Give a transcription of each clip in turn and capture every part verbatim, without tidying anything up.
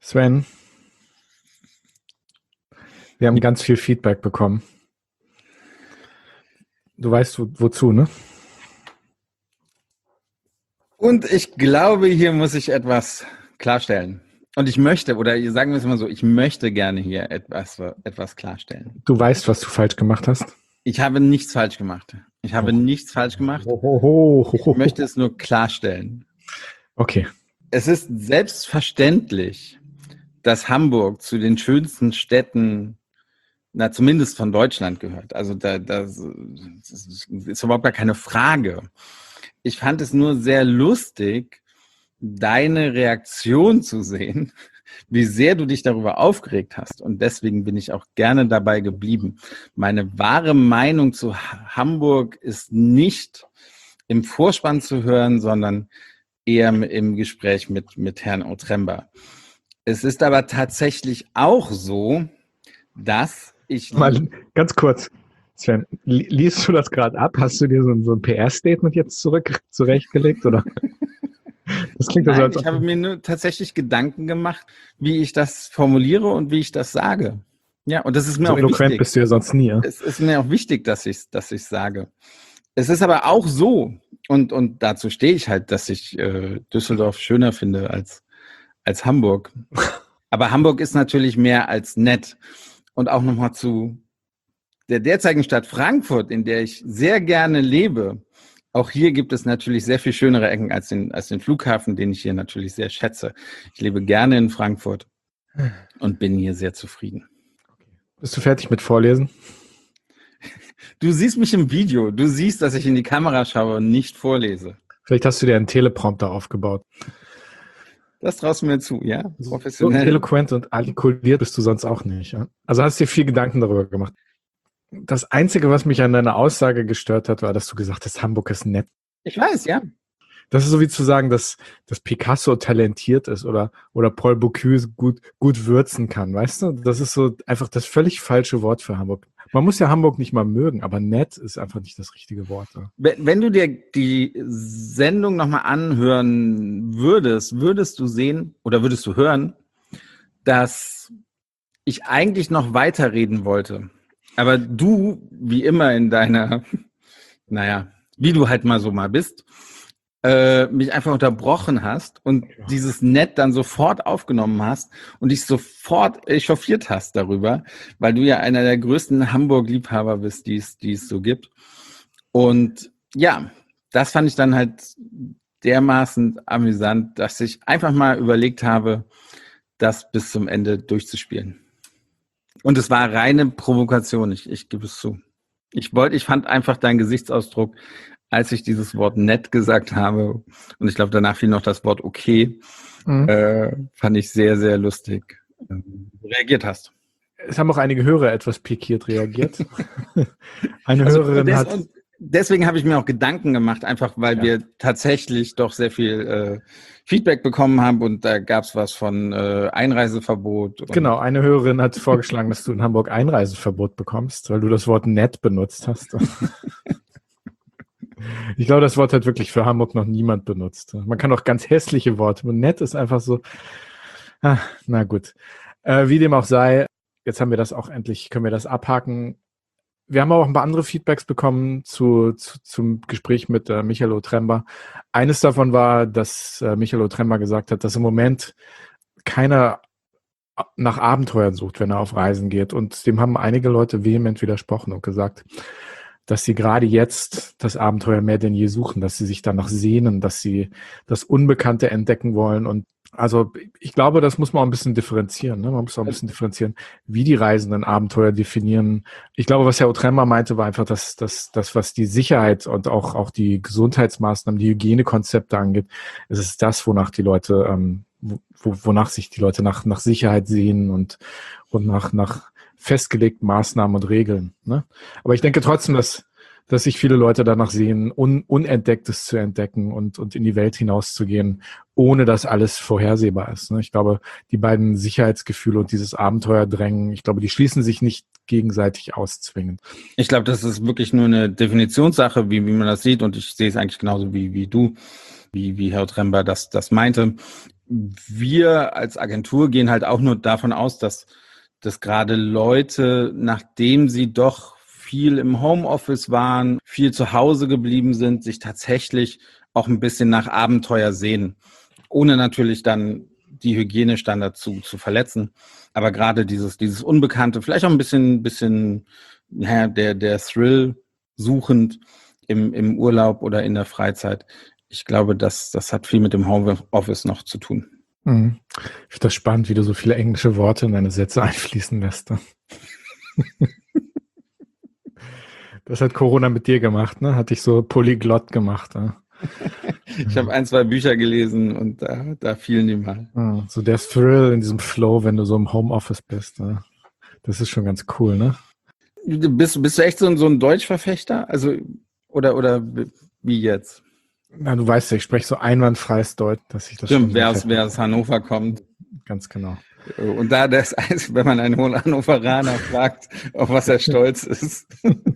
Sven, wir haben ganz viel Feedback bekommen. Du weißt wo, wozu, ne? Und ich glaube, hier muss ich etwas klarstellen. Und ich möchte, oder sagen wir es mal so, ich möchte gerne hier etwas, etwas klarstellen. Du weißt, was du falsch gemacht hast? Ich habe nichts falsch gemacht. Ich habe Oh. nichts falsch gemacht. Oh, oh, oh, oh, oh. Ich möchte es nur klarstellen. Okay. Es ist selbstverständlich, dass Hamburg zu den schönsten Städten, na zumindest von Deutschland gehört. Also da, das ist überhaupt gar keine Frage. Ich fand es nur sehr lustig, deine Reaktion zu sehen, wie sehr du dich darüber aufgeregt hast. Und deswegen bin ich auch gerne dabei geblieben. Meine wahre Meinung zu Hamburg ist nicht im Vorspann zu hören, sondern eher im Gespräch mit, mit Herrn Otremba. Es ist aber tatsächlich auch so, dass ich... Mal ganz kurz, Sven, li- liest du das gerade ab? Hast du dir so ein, so ein P R-Statement jetzt zurück zurechtgelegt, oder? Das klingt Nein, so, als ich habe mir nur tatsächlich Gedanken gemacht, wie ich das formuliere und wie ich das sage. Ja, und das ist mir so auch eloquent wichtig. bist du ja sonst nie, ja? Es ist mir auch wichtig, dass ich dass ich sage. Es ist aber auch so, und, und dazu stehe ich halt, dass ich äh, Düsseldorf schöner finde als, als Hamburg. Aber Hamburg ist natürlich mehr als nett. Und auch nochmal zu der derzeitigen Stadt Frankfurt, in der ich sehr gerne lebe. Auch hier gibt es natürlich sehr viel schönere Ecken als den, als den Flughafen, den ich hier natürlich sehr schätze. Ich lebe gerne in Frankfurt und bin hier sehr zufrieden. Bist du fertig mit Vorlesen? Du siehst mich im Video. Du siehst, dass ich in die Kamera schaue und nicht vorlese. Vielleicht hast du dir einen Teleprompter aufgebaut. Das traust du mir zu, ja? So Professionell. eloquent und artikuliert bist du sonst auch nicht, ja? Also hast dir viel Gedanken darüber gemacht. Das Einzige, was mich an deiner Aussage gestört hat, war, dass du gesagt hast, Hamburg ist nett. Ich weiß, ja. Das ist so wie zu sagen, dass, dass Picasso talentiert ist oder, oder Paul Bocuse gut, gut würzen kann, weißt du? Das ist so einfach das völlig falsche Wort für Hamburg. Man muss ja Hamburg nicht mal mögen, aber nett ist einfach nicht das richtige Wort. Ja. Wenn, wenn du dir die Sendung nochmal anhören würdest, würdest du sehen oder würdest du hören, dass ich eigentlich noch weiterreden wollte. Aber du, wie immer in deiner, naja, wie du halt mal so mal bist, äh, mich einfach unterbrochen hast und ja. dieses Nett dann sofort aufgenommen hast und dich sofort echauffiert hast darüber, weil du ja einer der größten Hamburg-Liebhaber bist, die es, die es so gibt. Und ja, das fand ich dann halt dermaßen amüsant, dass ich einfach mal überlegt habe, das bis zum Ende durchzuspielen. Und es war reine Provokation, ich, ich gebe es zu. Ich wollte, ich fand einfach deinen Gesichtsausdruck, als ich dieses Wort nett gesagt habe, und ich glaube, danach fiel noch das Wort okay, mhm. äh, fand ich sehr, sehr lustig, äh, reagiert hast. Es haben auch einige Hörer etwas pikiert reagiert. Eine also Hörerin des, hat... Deswegen habe ich mir auch Gedanken gemacht, einfach weil ja. wir tatsächlich doch sehr viel äh, Feedback bekommen haben und da gab es was von äh, Einreiseverbot. Und genau, eine Hörerin hat vorgeschlagen, dass du in Hamburg Einreiseverbot bekommst, weil du das Wort nett benutzt hast. Ich glaube, das Wort hat wirklich für Hamburg noch niemand benutzt. Man kann auch ganz hässliche Worte, und nett ist einfach so, ah, na gut. Äh, wie dem auch sei, jetzt haben wir das auch endlich, können wir das abhaken. Wir haben auch ein paar andere Feedbacks bekommen zu, zu, zum Gespräch mit äh, Michael Otremba. Eines davon war, dass äh, Michael Otremba gesagt hat, dass im Moment keiner nach Abenteuern sucht, wenn er auf Reisen geht. Und dem haben einige Leute vehement widersprochen und gesagt, dass sie gerade jetzt das Abenteuer mehr denn je suchen, dass sie sich danach sehnen, dass sie das Unbekannte entdecken wollen. Und also ich glaube, das muss man auch ein bisschen differenzieren. Ne? Man muss auch ein bisschen differenzieren, wie die Reisenden Abenteuer definieren. Ich glaube, was Herr Otremba meinte, war einfach, dass das, das, was die Sicherheit und auch, auch die Gesundheitsmaßnahmen, die Hygienekonzepte angeht, es ist das, wonach die Leute, ähm, wo, wonach sich die Leute nach, nach Sicherheit sehen und, und nach, nach festgelegten Maßnahmen und Regeln. Ne? Aber ich denke trotzdem, dass dass sich viele Leute danach sehen, Un- Unentdecktes zu entdecken und, und in die Welt hinauszugehen, ohne dass alles vorhersehbar ist. Ne? Ich glaube, die beiden Sicherheitsgefühle und dieses Abenteuerdrängen, ich glaube, die schließen sich nicht gegenseitig aus zwingend. Ich glaube, das ist wirklich nur eine Definitionssache, wie, wie man das sieht, und ich sehe es eigentlich genauso wie, wie du, wie, wie Herr Otremba das, das meinte. wir als Agentur gehen halt auch nur davon aus, dass, dass gerade Leute, nachdem sie doch viel im Homeoffice waren, viel zu Hause geblieben sind, sich tatsächlich auch ein bisschen nach Abenteuer sehen, ohne natürlich dann die Hygienestandards zu, zu verletzen. Aber gerade dieses, dieses Unbekannte, vielleicht auch ein bisschen, bisschen ja, der, der Thrill suchend im, im Urlaub oder in der Freizeit. Ich glaube, das, das hat viel mit dem Homeoffice noch zu tun. Mhm. Ich finde das spannend, wie du so viele englische Worte in deine Sätze einfließen lässt. Das hat Corona mit dir gemacht, ne? Hat dich so polyglott gemacht. Ne? Ich habe ein, zwei Bücher gelesen und da, da fielen die mal. Ja, so der Thrill in diesem Flow, wenn du so im Homeoffice bist. Ne? Das ist schon ganz cool, ne? Bist, bist du echt so ein, so ein Deutschverfechter? Also, oder, oder wie jetzt? Na, du weißt ja, ich spreche so einwandfreies Deutsch, dass ich das Stimmt, schon wer aus, wer aus Hannover kommt. Ganz genau. Und da das Einzige, wenn man einen Hannoveraner fragt, auf was er stolz ist,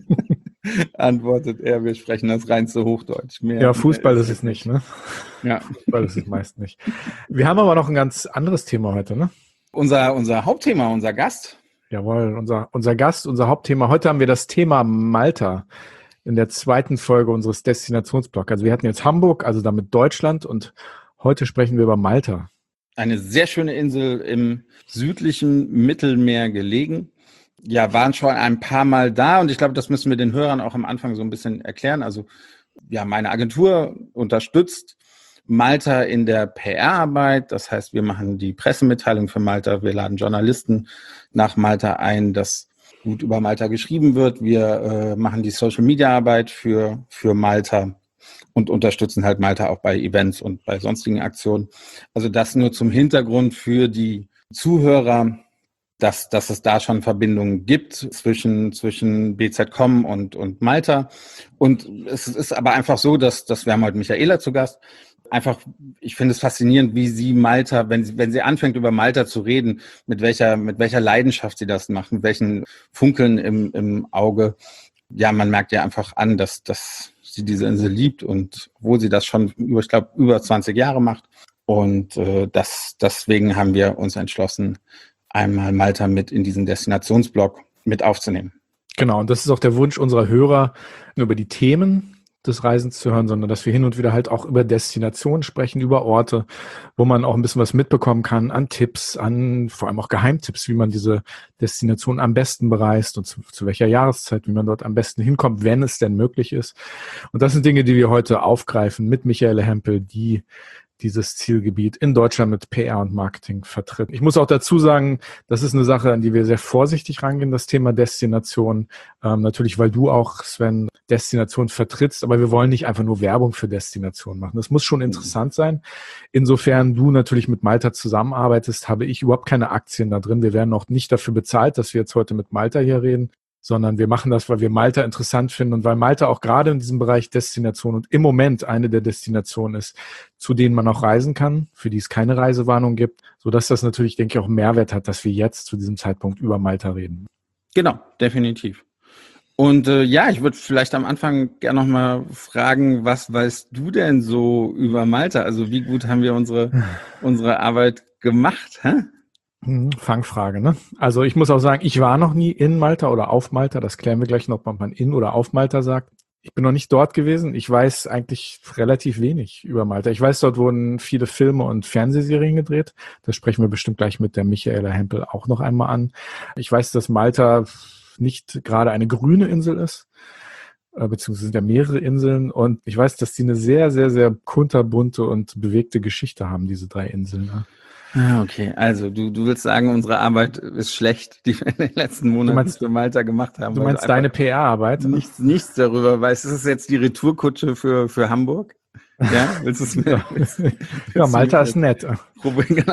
antwortet er, wir sprechen das reinste Hochdeutsch. Mehr, ja, Fußball mehr ist es nicht, ne? Ja. Fußball ist es meist nicht. Wir haben aber noch ein ganz anderes Thema heute, ne? Unser, unser Hauptthema, unser Gast. Jawohl, unser, unser Gast, unser Hauptthema. Heute haben wir das Thema Malta in der zweiten Folge unseres Destinationsblocks. Also wir hatten jetzt Hamburg, also damit Deutschland, und heute sprechen wir über Malta. Eine sehr schöne Insel im südlichen Mittelmeer gelegen. Ja, waren schon ein paar Mal da und ich glaube, das müssen wir den Hörern auch am Anfang so ein bisschen erklären. Also ja, meine Agentur unterstützt Malta in der P R-Arbeit. Das heißt, wir machen die Pressemitteilung für Malta. Wir laden Journalisten nach Malta ein, dass gut über Malta geschrieben wird. Wir äh, machen die Social-Media-Arbeit für, für Malta und unterstützen halt Malta auch bei Events und bei sonstigen Aktionen. Also das nur zum Hintergrund für die Zuhörer, dass, dass es da schon Verbindungen gibt zwischen, zwischen B Z Punkt com und, und Malta. Und es ist aber einfach so, dass, dass wir haben heute Michaela zu Gast. Einfach, ich finde es faszinierend, wie sie Malta, wenn sie, wenn sie anfängt, über Malta zu reden, mit welcher, mit welcher Leidenschaft sie das macht, mit welchen Funkeln im, im Auge. Ja, man merkt ja einfach an, dass, dass sie diese Insel liebt und obwohl sie das schon über, ich glaube, über zwanzig Jahre macht. Und äh, das, deswegen haben wir uns entschlossen, einmal Malta mit in diesen Destinationsblog mit aufzunehmen. Genau, und das ist auch der Wunsch unserer Hörer, nur über die Themen des Reisens zu hören, sondern dass wir hin und wieder halt auch über Destinationen sprechen, über Orte, wo man auch ein bisschen was mitbekommen kann an Tipps, an vor allem auch Geheimtipps, wie man diese Destination am besten bereist und zu, zu welcher Jahreszeit, wie man dort am besten hinkommt, wenn es denn möglich ist. Und das sind Dinge, die wir heute aufgreifen mit Michaela Hempel, die dieses Zielgebiet in Deutschland mit P R und Marketing vertritt. Ich muss auch dazu sagen, das ist eine Sache, an die wir sehr vorsichtig rangehen, das Thema Destination. Ähm, natürlich, weil du auch, Sven, Destination vertrittst, aber wir wollen nicht einfach nur Werbung für Destination machen. Das muss schon interessant sein. Insofern du natürlich mit Malta zusammenarbeitest, habe ich überhaupt keine Aktien da drin. Wir werden auch nicht dafür bezahlt, dass wir jetzt heute mit Malta hier reden, sondern wir machen das, weil wir Malta interessant finden und weil Malta auch gerade in diesem Bereich Destination und im Moment eine der Destinationen ist, zu denen man auch reisen kann, für die es keine Reisewarnung gibt, sodass das natürlich, denke ich, auch Mehrwert hat, dass wir jetzt zu diesem Zeitpunkt über Malta reden. Genau, definitiv. Und äh, ja, ich würde vielleicht am Anfang gerne nochmal fragen, was weißt du denn so über Malta? Also wie gut haben wir unsere, unsere Arbeit gemacht? Hä? Fangfrage, ne? Also ich muss auch sagen, ich war noch nie in Malta oder auf Malta. Das klären wir gleich noch, ob man in oder auf Malta sagt. Ich bin noch nicht dort gewesen. Ich weiß eigentlich relativ wenig über Malta. Ich weiß, dort wurden viele Filme und Fernsehserien gedreht. Das sprechen wir bestimmt gleich mit der Michaela Hempel auch noch einmal an. Ich weiß, dass Malta nicht gerade eine grüne Insel ist, beziehungsweise sind ja mehrere Inseln. Und ich weiß, dass die eine sehr, sehr, sehr kunterbunte und bewegte Geschichte haben, diese drei Inseln. Ne? Ah, okay. Also du, du willst sagen, unsere Arbeit ist schlecht, die wir in den letzten Monaten meinst, für Malta gemacht haben. Du meinst deine P R-Arbeit? Nichts, nichts darüber weißt. Ist es jetzt die Retourkutsche für, für Hamburg? Ja, willst du es mir? Willst, willst ja, Malta ist nett. Genau.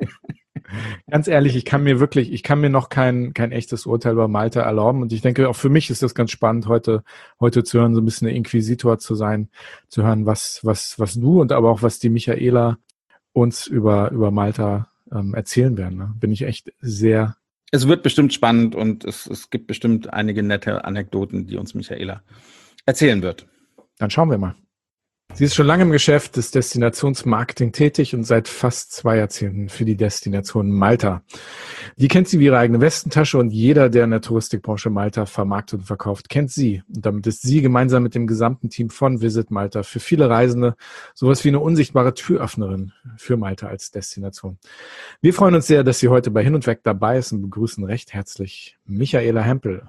Ganz ehrlich, ich kann mir wirklich, ich kann mir noch kein, kein echtes Urteil über Malta erlauben. Und ich denke, auch für mich ist das ganz spannend, heute, heute zu hören, so ein bisschen ein Inquisitor zu sein, zu hören, was, was, was du und aber auch was die Michaela uns über, über Malta ähm, erzählen werden. Ne? Bin ich echt sehr... Es wird bestimmt spannend und es, es gibt bestimmt einige nette Anekdoten, die uns Michaela erzählen wird. Dann schauen wir mal. Sie ist schon lange im Geschäft des Destinationsmarketing tätig und seit fast zwei Jahrzehnten für die Destination Malta. Die kennt sie wie ihre eigene Westentasche und jeder, der in der Touristikbranche Malta vermarktet und verkauft, kennt sie. Und damit ist sie gemeinsam mit dem gesamten Team von Visit Malta für viele Reisende sowas wie eine unsichtbare Türöffnerin für Malta als Destination. Wir freuen uns sehr, dass sie heute bei Hin und Weg dabei ist und begrüßen recht herzlich Michaela Hempel.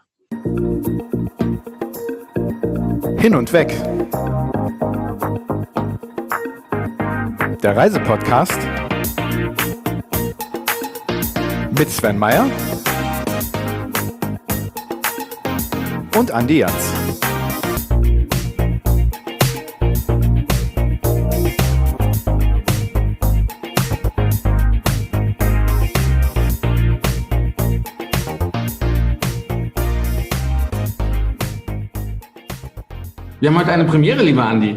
Hin und Weg. Der Reisepodcast mit Sven Meyer und Andi Jans. Wir haben heute eine Premiere, lieber Andi.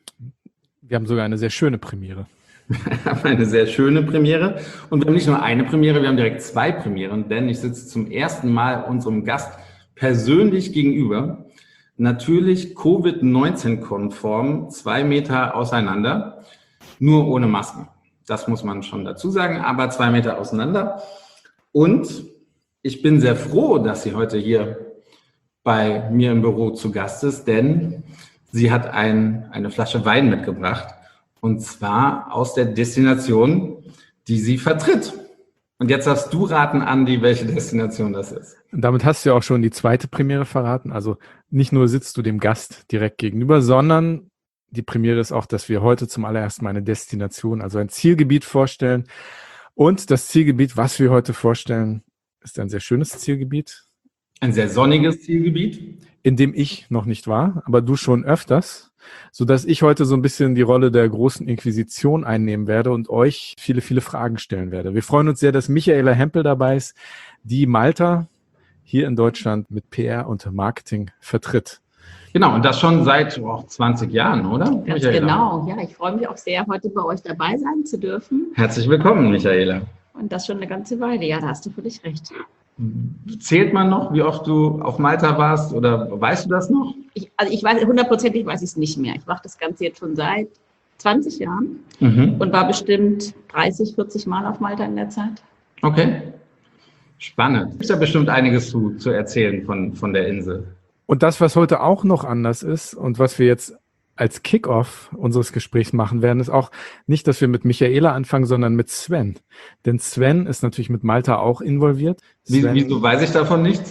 Wir haben sogar eine sehr schöne Premiere. Wir haben eine sehr schöne Premiere. Und wir haben nicht nur eine Premiere, wir haben direkt zwei Premieren, denn ich sitze zum ersten Mal unserem Gast persönlich gegenüber. Natürlich Covid neunzehn konform, zwei Meter auseinander, nur ohne Masken. Das muss man schon dazu sagen, aber zwei Meter auseinander. Und ich bin sehr froh, dass sie heute hier bei mir im Büro zu Gast ist, denn sie hat ein, eine Flasche Wein mitgebracht und zwar aus der Destination, die sie vertritt. Und jetzt darfst du raten, Andi, welche Destination das ist. Und damit hast du ja auch schon die zweite Premiere verraten. Also nicht nur sitzt du dem Gast direkt gegenüber, sondern die Premiere ist auch, dass wir heute zum allerersten Mal eine Destination, also ein Zielgebiet vorstellen. Und das Zielgebiet, was wir heute vorstellen, ist ein sehr schönes Zielgebiet. Ein sehr sonniges Zielgebiet. In dem ich noch nicht war, aber du schon öfters, sodass ich heute so ein bisschen die Rolle der großen Inquisition einnehmen werde und euch viele, viele Fragen stellen werde. Wir freuen uns sehr, dass Michaela Hempel dabei ist, die Malta hier in Deutschland mit P R und Marketing vertritt. Genau, und das schon seit oh, zwanzig Jahren, oder? Ganz Michaela? Genau, ja, ich freue mich auch sehr, heute bei euch dabei sein zu dürfen. Herzlich willkommen, Michaela. Und das schon eine ganze Weile, ja, da hast du völlig recht. Zählt man noch, wie oft du auf Malta warst oder weißt du das noch? Ich, also ich weiß, hundertprozentig weiß ich es nicht mehr. Ich mache das Ganze jetzt schon seit zwanzig Jahren Mhm. und war bestimmt dreißig, vierzig Mal auf Malta in der Zeit. Okay, spannend. Es gibt ja bestimmt einiges zu, zu erzählen von, von der Insel. Und das, was heute auch noch anders ist und was wir jetzt als Kick-Off unseres Gesprächs machen werden, ist auch nicht, dass wir mit Michaela anfangen, sondern mit Sven. Denn Sven ist natürlich mit Malta auch involviert. Wie, Sven, wieso weiß ich davon nichts?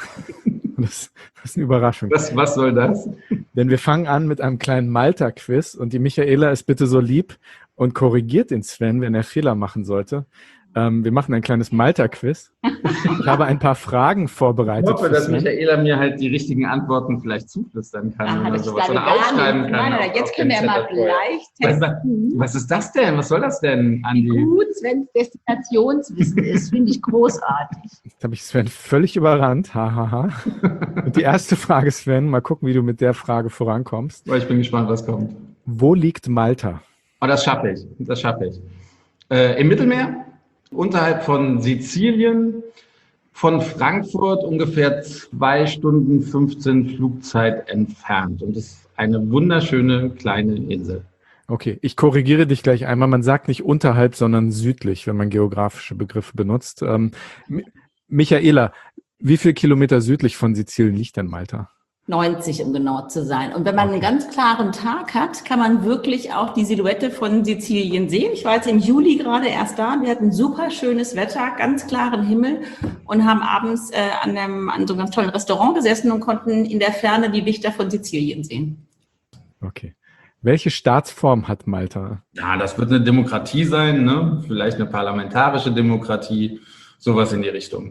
das, das ist eine Überraschung. Was, was soll das? Denn wir fangen an mit einem kleinen Malta-Quiz und die Michaela ist bitte so lieb und korrigiert den Sven, wenn er Fehler machen sollte. Ähm, wir machen ein kleines Malta-Quiz. Ich habe ein paar Fragen vorbereitet. Ich hoffe, für dass Sven. Michaela mir halt die richtigen Antworten vielleicht zuflüstern kann Aha, oder das sowas. ist Oder aufschreiben kann. Nein, nein, auf- nein, jetzt auf können dem wir mal Zettel vorher. gleich Was, testen, was ist das denn? Was soll das denn, wie Andi? gut Svens Destinationswissen ist. Finde ich großartig. Jetzt habe ich Sven völlig überrannt. Ha, ha, ha. Und die erste Frage, Sven, mal gucken, wie du mit der Frage vorankommst. Oh, ich bin gespannt, was kommt. Wo liegt Malta? Oh, das schaffe ich. Das schaffe ich. Äh, Im Mittelmeer, unterhalb von Sizilien, von Frankfurt ungefähr zwei Stunden fünfzehn Flugzeit entfernt. Und es ist eine wunderschöne kleine Insel. Okay, ich korrigiere dich gleich einmal. Man sagt nicht unterhalb, sondern südlich, wenn man geografische Begriffe benutzt. Ähm, Mi- Michaela, wie viel Kilometer südlich von Sizilien liegt denn Malta? neunzig, um genau zu sein. Und wenn man einen ganz klaren Tag hat, kann man wirklich auch die Silhouette von Sizilien sehen. Ich war jetzt im Juli gerade erst da. Wir hatten super schönes Wetter, ganz klaren Himmel und haben abends äh, an, einem, an so einem ganz tollen Restaurant gesessen und konnten in der Ferne die Lichter von Sizilien sehen. Okay. Welche Staatsform hat Malta? Ja, das wird eine Demokratie sein, ne? Vielleicht eine parlamentarische Demokratie, sowas in die Richtung.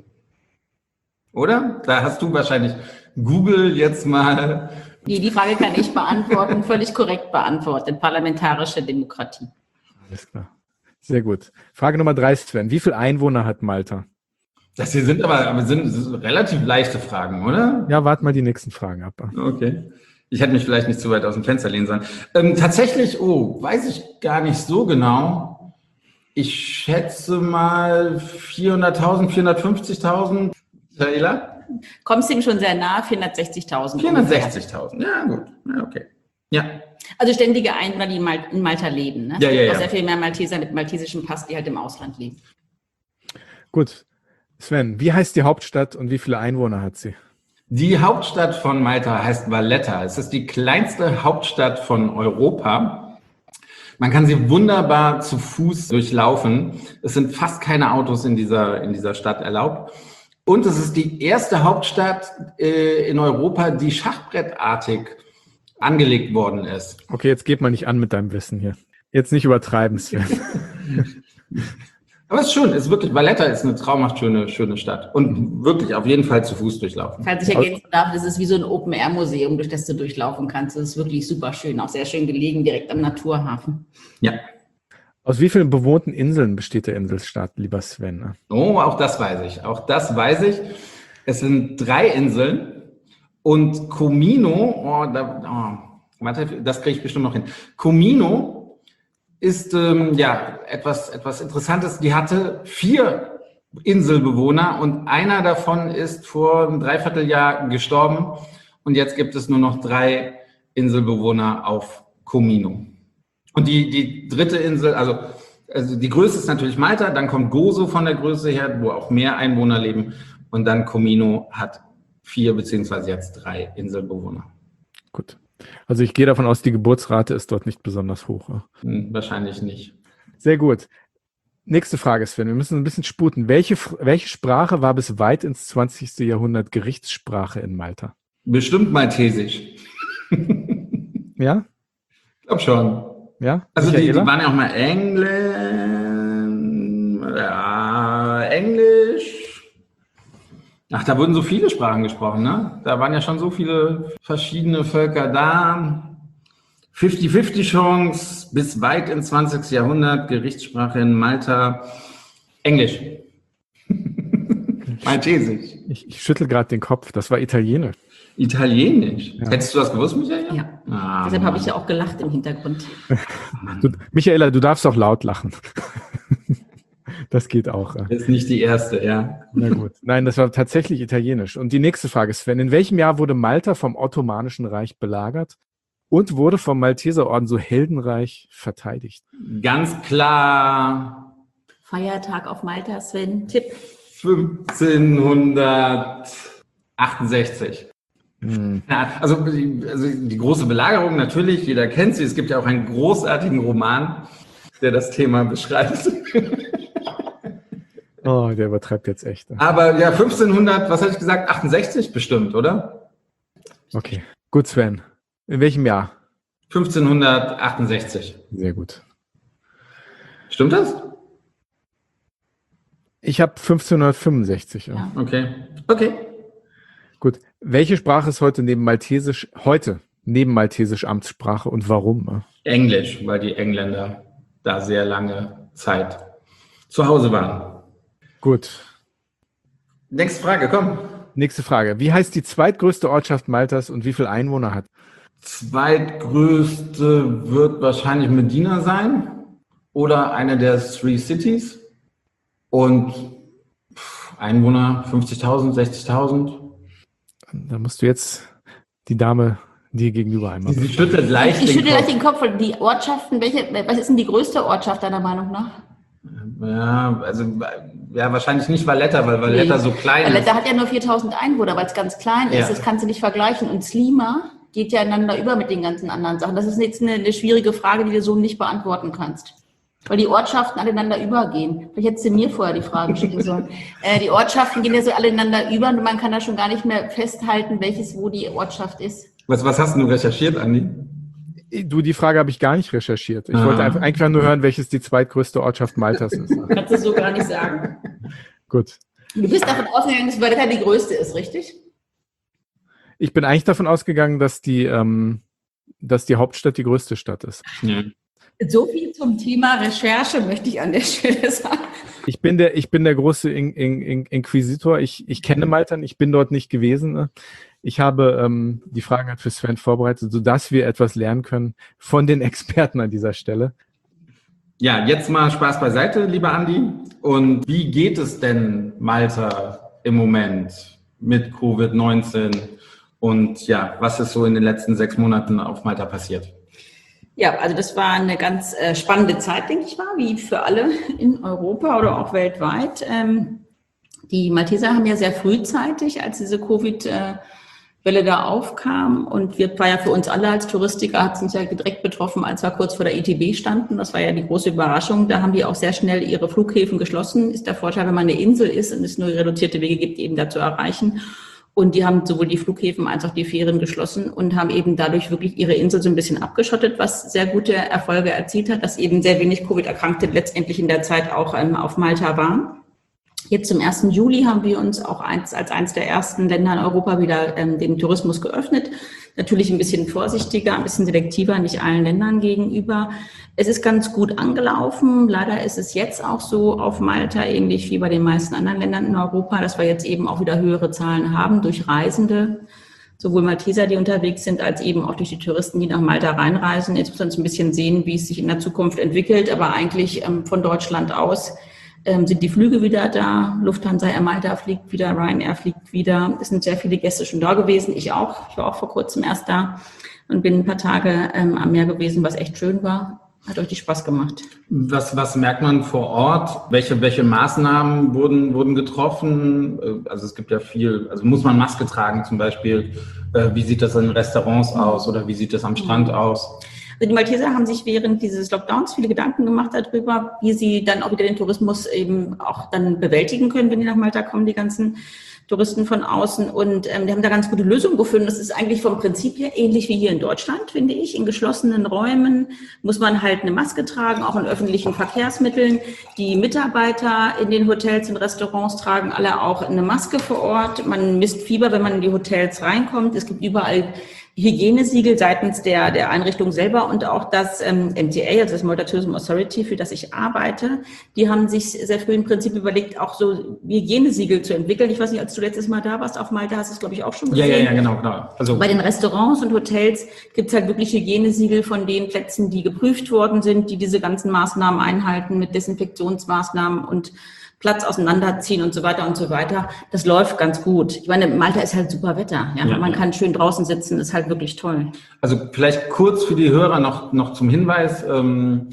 Oder? Da hast du wahrscheinlich Google jetzt mal. Die, die Frage kann ich beantworten, völlig korrekt beantwortet. Parlamentarische Demokratie. Alles klar. Sehr gut. Frage Nummer drei, Sven. Wie viele Einwohner hat Malta? Das hier sind aber, aber sind, sind relativ leichte Fragen, oder? Ja, warte mal die nächsten Fragen ab. Okay. Ich hätte mich vielleicht nicht zu weit aus dem Fenster lehnen sollen. Ähm, tatsächlich, oh, weiß ich gar nicht so genau. Ich schätze mal vierhunderttausend, vierhundertfünfzigtausend. Michaela? Kommst ihm schon sehr nah, vierhundertsechzigtausend. vierhundertsechzigtausend, ja gut, ja, okay. Ja, Also ständige Einwohner, die in, Mal in Malta leben. Ne? Ja, ja, ja. Auch sehr viel mehr Malteser mit maltesischem Pass, die halt im Ausland leben. Gut. Sven, wie heißt die Hauptstadt und wie viele Einwohner hat sie? Die Hauptstadt von Malta heißt Valletta. Es ist die kleinste Hauptstadt von Europa. Man kann sie wunderbar zu Fuß durchlaufen. Es sind fast keine Autos in dieser, in dieser Stadt erlaubt. Und es ist die erste Hauptstadt äh, in Europa, die schachbrettartig angelegt worden ist. Okay, jetzt geht man nicht an mit deinem Wissen hier. Jetzt nicht übertreiben, Sven. Aber es ist schön, es ist wirklich, Valletta ist eine traumhaft schöne, schöne Stadt. Und wirklich auf jeden Fall zu Fuß durchlaufen. Falls ich ergänzen darf, das ist wie so ein Open-Air-Museum, durch das du durchlaufen kannst. Das ist wirklich super schön, auch sehr schön gelegen, direkt am Naturhafen. Ja. Aus wie vielen bewohnten Inseln besteht der Inselstaat, lieber Sven? Oh, auch das weiß ich. Auch das weiß ich. Es sind drei Inseln und Comino, oh, da, oh, warte, das kriege ich bestimmt noch hin. Comino ist ähm, ja etwas, etwas Interessantes. Die hatte vier Inselbewohner und einer davon ist vor einem Dreivierteljahr gestorben und jetzt gibt es nur noch drei Inselbewohner auf Comino. Und die, die dritte Insel, also, also die größte ist natürlich Malta, dann kommt Gozo von der Größe her, wo auch mehr Einwohner leben und dann Comino hat vier beziehungsweise jetzt drei Inselbewohner. Gut. Also ich gehe davon aus, die Geburtsrate ist dort nicht besonders hoch. Hm, wahrscheinlich nicht. Sehr gut. Nächste Frage, Sven. Wir müssen ein bisschen sputen. Welche, welche Sprache war bis weit ins zwanzigste Jahrhundert Gerichtssprache in Malta? Bestimmt Maltesisch. Ja? Ich glaube schon. Ja? Also die, die Michaela? waren ja auch mal Englisch, ja, Englisch. Ach, da wurden so viele Sprachen gesprochen, ne? Da waren ja schon so viele verschiedene Völker da. fünfzig fünfzig Chance bis weit ins zwanzigste Jahrhundert, Gerichtssprache in Malta, Englisch. Maltesisch. Ich, ich schüttel gerade den Kopf. Das war Italienisch. Italienisch. Ja. Hättest du das gewusst, Michael? Ja. Ah, Deshalb habe ich ja auch gelacht im Hintergrund. Du, Michaela, du darfst auch laut lachen. Das geht auch. Das ist nicht die erste, ja. Na gut. Nein, das war tatsächlich Italienisch. Und die nächste Frage, Sven. In welchem Jahr wurde Malta vom Ottomanischen Reich belagert und wurde vom Malteserorden so heldenreich verteidigt? Ganz klar Feiertag auf Malta, Sven. Tipp. fünfzehnhundertachtundsechzig. Hm. Ja, also, die, also die große Belagerung natürlich, jeder kennt sie. Es gibt ja auch einen großartigen Roman, der das Thema beschreibt. Oh, der übertreibt jetzt echt. Aber ja, fünfzehnhundert, was hatte ich gesagt? achtundsechzig bestimmt, oder? Okay. Gut, Sven. In welchem Jahr? fünfzehnhundertachtundsechzig. Sehr gut. Stimmt das? Ich habe fünfzehnhundertfünfundsechzig. Ja. Ja. Okay. Okay. Gut. Welche Sprache ist heute neben Maltesisch, heute neben Maltesisch Amtssprache und warum? Englisch, weil die Engländer da sehr lange Zeit zu Hause waren. Gut. Nächste Frage, komm. Nächste Frage. Wie heißt die zweitgrößte Ortschaft Maltas und wie viele Einwohner hat? Zweitgrößte wird wahrscheinlich Medina sein oder eine der Three Cities. Und Einwohner fünfzigtausend, sechzigtausend. Da musst du jetzt die Dame dir gegenüber einmal. Sie schüttelt leicht Ich den schüttle gleich Kopf. den Kopf. Die Ortschaften, welche, was ist denn die größte Ortschaft deiner Meinung nach? Ja, also ja, wahrscheinlich nicht Valletta, weil Valletta Nee. so klein Valletta ist. hat ja nur viertausend Einwohner, weil es ganz klein ist. Ja. Das kannst du nicht vergleichen. Und Slima geht ja einander über mit den ganzen anderen Sachen. Das ist jetzt eine, eine schwierige Frage, die du so nicht beantworten kannst. Weil die Ortschaften aneinander übergehen. Vielleicht hättest du mir vorher die Fragen schicken sollen. äh, die Ortschaften gehen ja so alle ineinander über und man kann da schon gar nicht mehr festhalten, welches wo die Ortschaft ist. Was, was hast du recherchiert, Andi? Du, die Frage habe ich gar nicht recherchiert. Ich Ah. wollte einfach, einfach nur hören, welches die zweitgrößte Ortschaft Maltas ist. Kannst du so gar nicht sagen. Gut. Du bist davon ausgegangen, dass Valletta die größte ist, richtig? Ich bin eigentlich davon ausgegangen, dass die, ähm, dass die Hauptstadt die größte Stadt ist. Ja. So viel zum Thema Recherche möchte ich an der Stelle sagen. Ich bin der, ich bin der große In In In Inquisitor. Ich, ich kenne Malta, ich bin dort nicht gewesen. Ne? Ich habe ähm, die Fragen halt für Sven vorbereitet, sodass wir etwas lernen können von den Experten an dieser Stelle. Ja, jetzt mal Spaß beiseite, lieber Andi. Und wie geht es denn Malta im Moment mit Covid neunzehn? Und ja, was ist so in den letzten sechs Monaten auf Malta passiert? Ja, also das war eine ganz äh, spannende Zeit, denke ich mal, wie für alle in Europa oder auch weltweit. Ähm, die Malteser haben ja sehr frühzeitig, als diese Covid-Welle da aufkam, und wir war ja für uns alle als Touristiker, hat es uns ja direkt betroffen, als wir kurz vor der I T B standen. Das war ja die große Überraschung. Da haben die auch sehr schnell ihre Flughäfen geschlossen. Ist der Vorteil, wenn man eine Insel ist und es nur reduzierte Wege gibt, eben da zu erreichen. Und die haben sowohl die Flughäfen als auch die Fähren geschlossen und haben eben dadurch wirklich ihre Insel so ein bisschen abgeschottet, was sehr gute Erfolge erzielt hat, dass eben sehr wenig Covid-Erkrankte letztendlich in der Zeit auch ähm, auf Malta waren. Jetzt zum ersten Juli haben wir uns auch eins, als eines der ersten Länder in Europa wieder ähm, den Tourismus geöffnet. Natürlich ein bisschen vorsichtiger, ein bisschen selektiver, nicht allen Ländern gegenüber. Es ist ganz gut angelaufen. Leider ist es jetzt auch so auf Malta, ähnlich wie bei den meisten anderen Ländern in Europa, dass wir jetzt eben auch wieder höhere Zahlen haben durch Reisende, sowohl Malteser, die unterwegs sind, als eben auch durch die Touristen, die nach Malta reinreisen. Jetzt müssen wir uns ein bisschen sehen, wie es sich in der Zukunft entwickelt. Aber eigentlich ähm, von Deutschland aus ähm, sind die Flüge wieder da. Lufthansa Air Malta fliegt wieder, Ryanair fliegt wieder. Es sind sehr viele Gäste schon da gewesen. Ich auch. Ich war auch vor kurzem erst da und bin ein paar Tage ähm, am Meer gewesen, was echt schön war. Hat euch Spaß gemacht. Was, was merkt man vor Ort? Welche, welche Maßnahmen wurden, wurden getroffen? Also es gibt ja viel, also muss man Maske tragen zum Beispiel? Wie sieht das in Restaurants aus oder wie sieht das am Strand aus? Also die Malteser haben sich während dieses Lockdowns viele Gedanken gemacht darüber, wie sie dann auch wieder den Tourismus eben auch dann bewältigen können, wenn die nach Malta kommen, die ganzen Touristen von außen, und ähm, die haben da ganz gute Lösungen gefunden. Das ist eigentlich vom Prinzip her ähnlich wie hier in Deutschland, finde ich. In geschlossenen Räumen muss man halt eine Maske tragen, auch in öffentlichen Verkehrsmitteln. Die Mitarbeiter in den Hotels und Restaurants tragen alle auch eine Maske vor Ort. Man misst Fieber, wenn man in die Hotels reinkommt. Es gibt überall Hygienesiegel seitens der, der Einrichtung selber, und auch das ähm, M T A, also das Malta Tourism Authority, für das ich arbeite, die haben sich sehr früh im Prinzip überlegt, auch so Hygienesiegel zu entwickeln. Ich weiß nicht, als du letztes Mal da warst auf Malta, hast du es, glaube ich, auch schon gesehen. Ja, ja, ja, genau, genau. Also bei den Restaurants und Hotels gibt es halt wirklich Hygienesiegel von den Plätzen, die geprüft worden sind, die diese ganzen Maßnahmen einhalten mit Desinfektionsmaßnahmen und Platz auseinanderziehen und so weiter und so weiter. Das läuft ganz gut. Ich meine, Malta ist halt super Wetter. Ja? Ja, man ja. kann schön draußen sitzen, ist halt wirklich toll. Also vielleicht kurz für die Hörer noch, noch zum Hinweis. Ähm,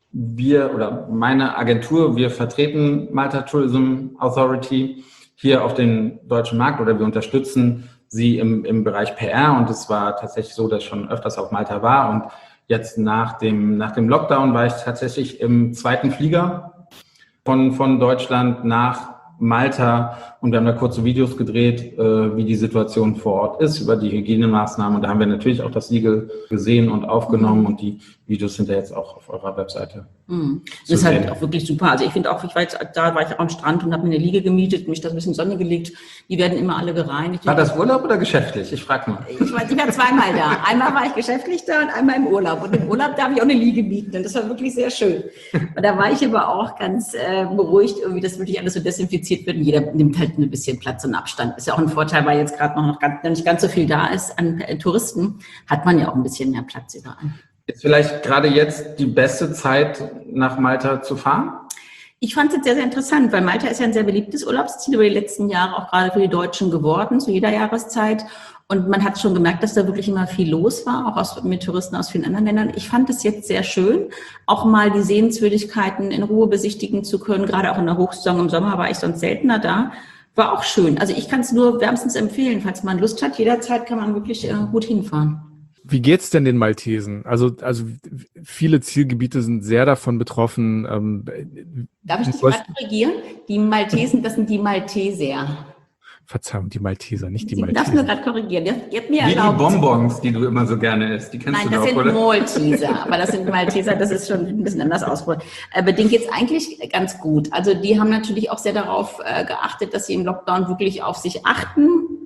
wir oder meine Agentur, wir vertreten Malta Tourism Authority hier auf den deutschen Markt, oder wir unterstützen sie im, im Bereich P R. Und es war tatsächlich so, dass ich schon öfters auf Malta war. Und jetzt nach dem, nach dem Lockdown war ich tatsächlich im zweiten Flieger von, von Deutschland nach Malta, und wir haben da kurze Videos gedreht, äh, wie die Situation vor Ort ist, über die Hygienemaßnahmen, und da haben wir natürlich auch das Siegel gesehen und aufgenommen, mhm. und die Videos sind ja jetzt auch auf eurer Webseite. Mhm. Das ist halt auch wirklich super. Also ich finde auch, ich war jetzt, da war ich auch am Strand und habe mir eine Liege gemietet, mich da ein bisschen Sonne gelegt. Die werden immer alle gereinigt. War das Urlaub oder geschäftlich? Ich frage mal. Ich war, ich war zweimal da. Einmal war ich geschäftlich da und einmal im Urlaub. Und im Urlaub darf ich auch eine Liege mieten. Und das war wirklich sehr schön. Und da war ich aber auch ganz äh, beruhigt, irgendwie, dass wirklich alles so desinfiziert wird. Und jeder nimmt halt ein bisschen Platz und Abstand. Ist ja auch ein Vorteil, weil jetzt gerade noch, noch ganz, nicht ganz so viel da ist an äh, Touristen, hat man ja auch ein bisschen mehr Platz überall. Ist vielleicht gerade jetzt die beste Zeit, nach Malta zu fahren? Ich fand es jetzt sehr, sehr interessant, weil Malta ist ja ein sehr beliebtes Urlaubsziel über die letzten Jahre, auch gerade für die Deutschen geworden, zu jeder Jahreszeit. Und man hat schon gemerkt, dass da wirklich immer viel los war, auch aus, mit Touristen aus vielen anderen Ländern. Ich fand es jetzt sehr schön, auch mal die Sehenswürdigkeiten in Ruhe besichtigen zu können. Gerade auch in der Hochsaison im Sommer war ich sonst seltener da. War auch schön. Also ich kann es nur wärmstens empfehlen, falls man Lust hat. Jederzeit kann man wirklich äh, gut hinfahren. Wie geht's denn den Maltesen? Also, also viele Zielgebiete sind sehr davon betroffen. Ähm, Darf ich dich gerade korrigieren? Die Maltesen, das sind die Malteser. Verzeihung, die Malteser, nicht die Sie Malteser. darfst nur gerade korrigieren. Ihr habt mir Wie erlaubt. die Bonbons, die du immer so gerne isst. Die kennst Nein, du das doch, sind oder? Malteser, aber das sind Malteser, das ist schon ein bisschen anders ausprobiert. Aber denen geht's eigentlich ganz gut. Also die haben natürlich auch sehr darauf äh, geachtet, dass sie im Lockdown wirklich auf sich achten.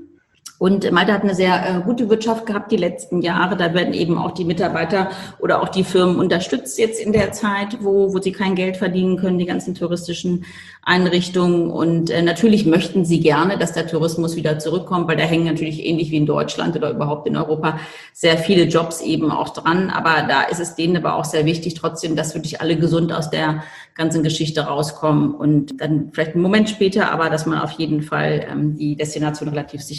Und Malta hat eine sehr äh, gute Wirtschaft gehabt die letzten Jahre. Da werden eben auch die Mitarbeiter oder auch die Firmen unterstützt jetzt in der Zeit, wo, wo sie kein Geld verdienen können, die ganzen touristischen Einrichtungen. Und äh, natürlich möchten sie gerne, dass der Tourismus wieder zurückkommt, weil da hängen natürlich ähnlich wie in Deutschland oder überhaupt in Europa sehr viele Jobs eben auch dran. Aber da ist es denen aber auch sehr wichtig trotzdem, dass wirklich alle gesund aus der ganzen Geschichte rauskommen. Und dann vielleicht einen Moment später, aber dass man auf jeden Fall ähm, die Destination relativ sicher hat.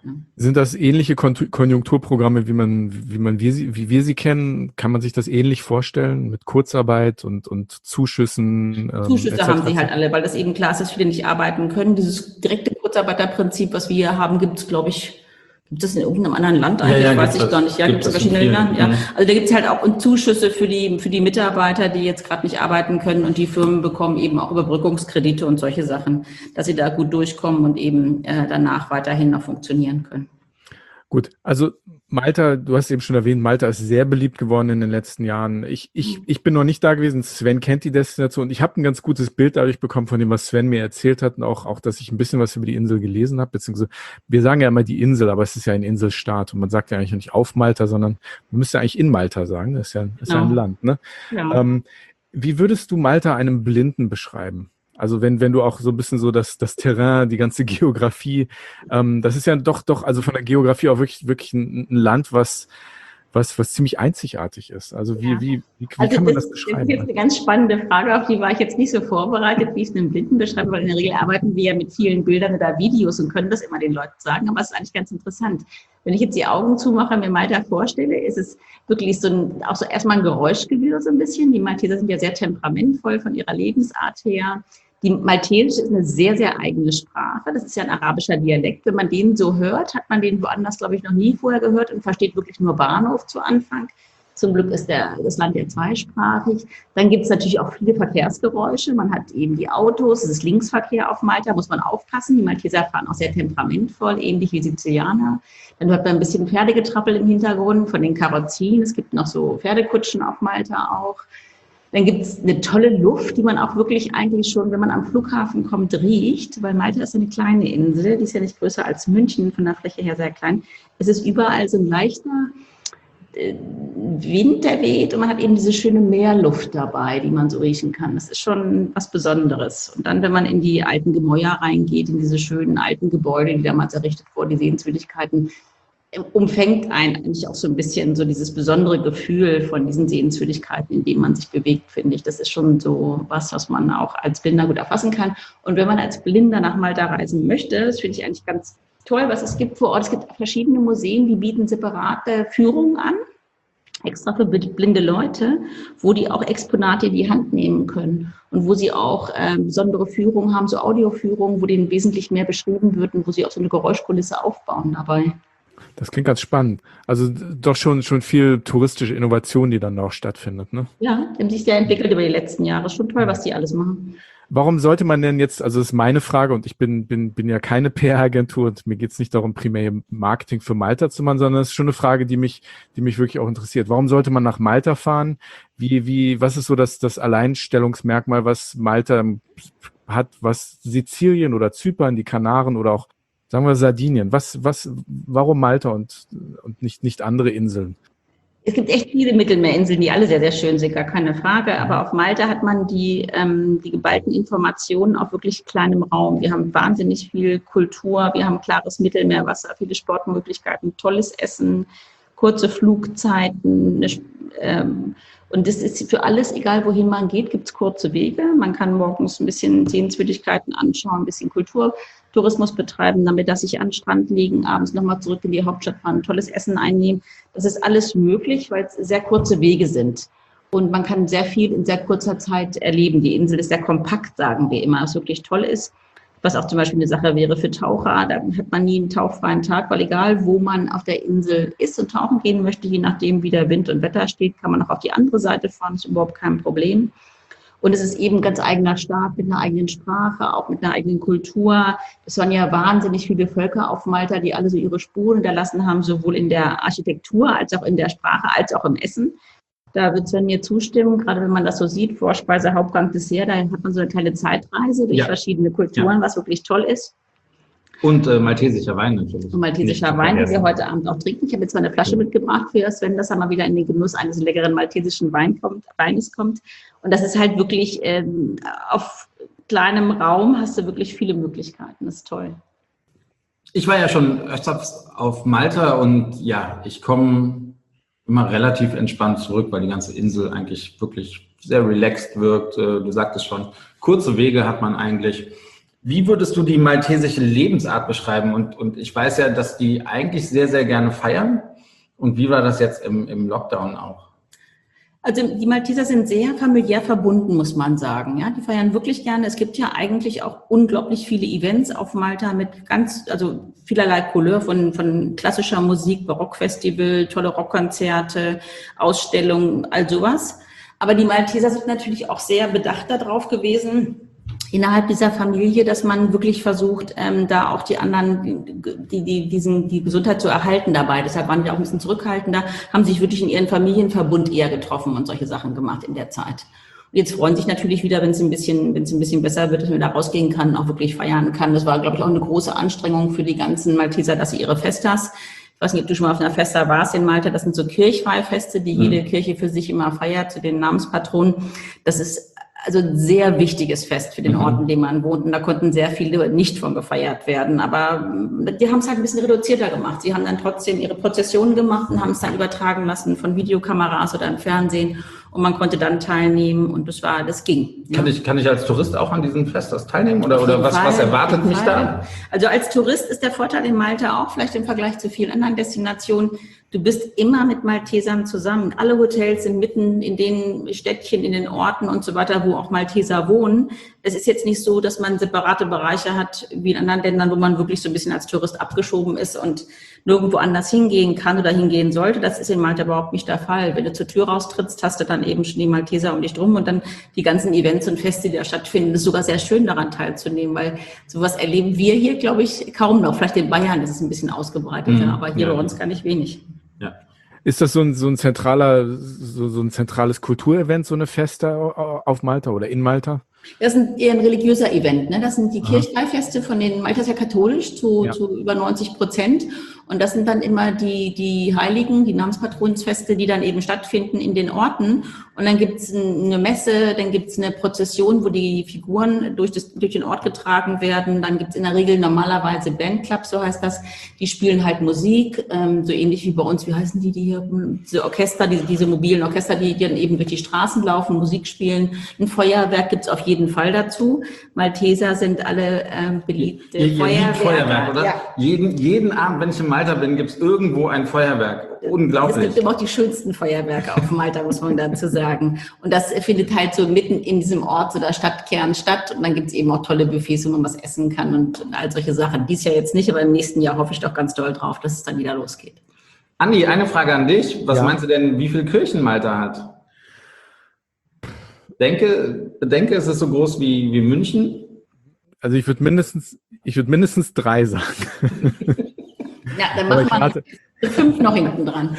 Ne? Sind das ähnliche Kon- Konjunkturprogramme, wie man, wie man wir sie, wie wir sie kennen? Kann man sich das ähnlich vorstellen mit Kurzarbeit und, und Zuschüssen? Ähm, Zuschüsse et cetera haben sie halt alle, weil das eben klar ist, dass viele nicht arbeiten können. Dieses direkte Kurzarbeiterprinzip, was wir hier haben, gibt es, glaube ich, gibt es in irgendeinem anderen Land eigentlich? Ja, ja, weiß ich das, gar nicht. Ja, gibt es in verschiedenen Ländern? Ja. Also da gibt es halt auch Zuschüsse für die, für die Mitarbeiter, die jetzt gerade nicht arbeiten können, und die Firmen bekommen eben auch Überbrückungskredite und solche Sachen, dass sie da gut durchkommen und eben äh, danach weiterhin noch funktionieren können. Gut, also Malta, du hast eben schon erwähnt, Malta ist sehr beliebt geworden in den letzten Jahren. Ich, ich, ich bin noch nicht da gewesen. Sven kennt die Destination. Ich habe ein ganz gutes Bild dadurch bekommen von dem, was Sven mir erzählt hat, und auch, auch, dass ich ein bisschen was über die Insel gelesen habe, beziehungsweise wir sagen ja immer die Insel, aber es ist ja ein Inselstaat und man sagt ja eigentlich nicht auf Malta, sondern man müsste eigentlich in Malta sagen. Das ist ja, das ist ja ein Land, ne? Ja. Ähm, wie würdest du Malta einem Blinden beschreiben? Also wenn, wenn du auch so ein bisschen so das, das Terrain, die ganze Geografie, ähm, das ist ja doch, doch, also von der Geografie auch wirklich, wirklich ein, ein Land, was, was, was ziemlich einzigartig ist. Also wie, Ja. wie, wie, wie Also kann man das, das beschreiben? Das ist jetzt eine ganz spannende Frage, auf die war ich jetzt nicht so vorbereitet, wie ich es einem Blinden beschreibe, weil in der Regel arbeiten wir ja mit vielen Bildern oder Videos und können das immer den Leuten sagen, aber es ist eigentlich ganz interessant. Wenn ich jetzt die Augen zumache und mir Malta vorstelle, ist es wirklich so ein, auch so erstmal ein Geräuschgewirr so ein bisschen. Die Malteser sind ja sehr temperamentvoll von ihrer Lebensart her. Die Maltesische ist eine sehr, sehr eigene Sprache. Das ist ja ein arabischer Dialekt. Wenn man den so hört, hat man den woanders, glaube ich, noch nie vorher gehört und versteht wirklich nur Bahnhof zu Anfang. Zum Glück ist der, das Land ja zweisprachig. Dann gibt es natürlich auch viele Verkehrsgeräusche. Man hat eben die Autos, es ist Linksverkehr auf Malta, muss man aufpassen. Die Malteser fahren auch sehr temperamentvoll, ähnlich wie Sizilianer. Dann hört man ein bisschen Pferdegetrappel im Hintergrund von den Karozzien. Es gibt noch so Pferdekutschen auf Malta auch. Dann gibt es eine tolle Luft, die man auch wirklich eigentlich schon, wenn man am Flughafen kommt, riecht, weil Malta ist eine kleine Insel, die ist ja nicht größer als München, von der Fläche her sehr klein. Es ist überall so ein leichter Wind, der weht, und man hat eben diese schöne Meerluft dabei, die man so riechen kann. Das ist schon was Besonderes. Und dann, wenn man in die alten Gemäuer reingeht, in diese schönen alten Gebäude, die damals errichtet wurden, die Sehenswürdigkeiten, umfängt einen eigentlich auch so ein bisschen so dieses besondere Gefühl von diesen Sehenswürdigkeiten, in denen man sich bewegt, finde ich. Das ist schon so was, was man auch als Blinder gut erfassen kann. Und wenn man als Blinder nach Malta reisen möchte, das finde ich eigentlich ganz toll, was es gibt vor Ort. Es gibt verschiedene Museen, die bieten separate Führungen an, extra für blinde Leute, wo die auch Exponate in die Hand nehmen können und wo sie auch äh, besondere Führungen haben, so Audioführungen, wo denen wesentlich mehr beschrieben wird und wo sie auch so eine Geräuschkulisse aufbauen dabei. Das klingt ganz spannend. Also doch schon, schon viel touristische Innovation, die dann auch stattfindet, ne? Ja, die haben sich sehr entwickelt über die letzten Jahre. Schon toll, was die alles machen. Warum sollte man denn jetzt, also das ist meine Frage, und ich bin, bin, bin ja keine P R-Agentur und mir geht es nicht darum, primär Marketing für Malta zu machen, sondern es ist schon eine Frage, die mich, die mich wirklich auch interessiert. Warum sollte man nach Malta fahren? Wie, wie, was ist so das, das Alleinstellungsmerkmal, was Malta hat, was Sizilien oder Zypern, die Kanaren oder auch, sagen wir, Sardinien? Was, was, warum Malta und, und nicht, nicht andere Inseln? Es gibt echt viele Mittelmeerinseln, die alle sehr, sehr schön sind, gar keine Frage. Aber auf Malta hat man die, ähm, die geballten Informationen auf wirklich kleinem Raum. Wir haben wahnsinnig viel Kultur, wir haben klares Mittelmeerwasser, viele Sportmöglichkeiten, tolles Essen, kurze Flugzeiten. Eine, ähm, und das ist für alles, egal wohin man geht, gibt es kurze Wege. Man kann morgens ein bisschen Sehenswürdigkeiten anschauen, ein bisschen Kulturtourismus betreiben, damit dass sich an den Strand legen, abends nochmal zurück in die Hauptstadt fahren, tolles Essen einnehmen. Das ist alles möglich, weil es sehr kurze Wege sind. Und man kann sehr viel in sehr kurzer Zeit erleben. Die Insel ist sehr kompakt, sagen wir immer, was wirklich toll ist. Was auch zum Beispiel eine Sache wäre für Taucher, da hat man nie einen tauchfreien Tag, weil egal, wo man auf der Insel ist und tauchen gehen möchte, je nachdem, wie der Wind und Wetter steht, kann man auch auf die andere Seite fahren, ist überhaupt kein Problem. Und es ist eben ein ganz eigener Staat mit einer eigenen Sprache, auch mit einer eigenen Kultur. Es waren ja wahnsinnig viele Völker auf Malta, die alle so ihre Spuren hinterlassen haben, sowohl in der Architektur als auch in der Sprache, als auch im Essen. Da wird Sven mir zustimmen, gerade wenn man das so sieht, Vorspeise, Hauptgang, Dessert, da hat man so eine kleine Zeitreise durch ja. verschiedene Kulturen, ja. was wirklich toll ist. Und äh, maltesischer Wein natürlich. Und maltesischer Wein, den wir heute Abend auch trinken. Ich habe jetzt mal eine Flasche ja. mitgebracht für Sven, dass er mal wieder in den Genuss eines leckeren maltesischen Wein kommt, Weines kommt. Und das ist halt wirklich, ähm, auf kleinem Raum hast du wirklich viele Möglichkeiten. Das ist toll. Ich war ja schon öfters auf Malta und ja, ich komme immer relativ entspannt zurück, weil die ganze Insel eigentlich wirklich sehr relaxed wirkt. Du sagtest schon, kurze Wege hat man eigentlich. Wie würdest du die maltesische Lebensart beschreiben? Und, und ich weiß ja, dass die eigentlich sehr, sehr gerne feiern. Und wie war das jetzt im, im Lockdown auch? Also die Malteser sind sehr familiär verbunden, muss man sagen. Ja, die feiern wirklich gerne. Es gibt ja eigentlich auch unglaublich viele Events auf Malta mit ganz, also vielerlei Couleur von, von klassischer Musik, Barockfestival, tolle Rockkonzerte, Ausstellungen, all sowas. Aber die Malteser sind natürlich auch sehr bedacht darauf gewesen, innerhalb dieser Familie, dass man wirklich versucht, ähm, da auch die anderen, die, die, diesen, die Gesundheit zu erhalten dabei. Deshalb waren wir auch ein bisschen zurückhaltender, haben sich wirklich in ihren Familienverbund eher getroffen und solche Sachen gemacht in der Zeit. Und jetzt freuen sich natürlich wieder, wenn es ein bisschen, wenn es ein bisschen besser wird, dass man da rausgehen kann, auch wirklich feiern kann. Das war, glaube ich, auch eine große Anstrengung für die ganzen Malteser, dass sie ihre Festas, ich weiß nicht, ob du schon mal auf einer Festa warst in Malta, das sind so Kirchweihfeste, die jede Kirche für sich immer feiert, zu den Namenspatronen. Das ist also ein sehr wichtiges Fest für den Ort, in dem man wohnt. Und da konnten sehr viele nicht von gefeiert werden. Aber die haben es halt ein bisschen reduzierter gemacht. Sie haben dann trotzdem ihre Prozessionen gemacht und haben es dann übertragen lassen von Videokameras oder im Fernsehen. Und man konnte dann teilnehmen und das war, das ging. Kann ja. ich, kann ich als Tourist auch an diesem Fest das teilnehmen oder, oder was, was erwartet mich da? Also als Tourist ist der Vorteil in Malta auch, vielleicht im Vergleich zu vielen anderen Destinationen, du bist immer mit Maltesern zusammen. Alle Hotels sind mitten in den Städtchen, in den Orten und so weiter, wo auch Malteser wohnen. Es ist jetzt nicht so, dass man separate Bereiche hat, wie in anderen Ländern, wo man wirklich so ein bisschen als Tourist abgeschoben ist und nirgendwo anders hingehen kann oder hingehen sollte. Das ist in Malta überhaupt nicht der Fall. Wenn du zur Tür raustrittst, hast du dann eben schon die Malteser um dich drum und dann die ganzen Events und Feste, die da stattfinden. Es ist sogar sehr schön, daran teilzunehmen, weil sowas erleben wir hier, glaube ich, kaum noch. Vielleicht in Bayern ist es ein bisschen ausgebreiteter, mhm, aber hier ja. bei uns gar nicht wenig. Ja. Ist das so ein, so ein zentraler, so, so ein zentrales Kulturevent, so eine Feste auf Malta oder in Malta? Das ist eher ein religiöser Event, ne? Das sind die Kirchweihfeste von den, Malta ist ja katholisch zu, ja. zu über neunzig Prozent. Und das sind dann immer die, die Heiligen, die Namenspatronsfeste, die dann eben stattfinden in den Orten. Und dann gibt's eine Messe, dann gibt's eine Prozession, wo die Figuren durch, das, durch den Ort getragen werden. Dann gibt's in der Regel normalerweise Bandclubs, so heißt das. Die spielen halt Musik, ähm, so ähnlich wie bei uns. Wie heißen die, die hier? Diese Orchester, diese, diese mobilen Orchester, die, die dann eben durch die Straßen laufen, Musik spielen. Ein Feuerwerk gibt's auf jeden Fall dazu. Malteser sind alle ähm, beliebte Ihr, ihr Feuerwerke. Feuerwerk, oder? Ja. Jeden, jeden Abend, wenn ich in Malta bin, gibt's irgendwo ein Feuerwerk. Unglaublich. Es gibt immer auch die schönsten Feuerwerke auf Malta, muss man dazu sagen. Und das findet halt so mitten in diesem Ort, so der Stadtkern statt. Und dann gibt's eben auch tolle Buffets, wo man was essen kann und all solche Sachen. Dies Jahr jetzt nicht, aber im nächsten Jahr hoffe ich doch ganz doll drauf, dass es dann wieder losgeht. Andi, eine Frage an dich. Was ja. meinst du denn, wie viele Kirchen Malta hat? Denke, denke, es ist so groß wie, wie München. Also ich würde mindestens, ich würde mindestens drei sagen. Ja, dann machen wir hatte... fünf noch hinten dran.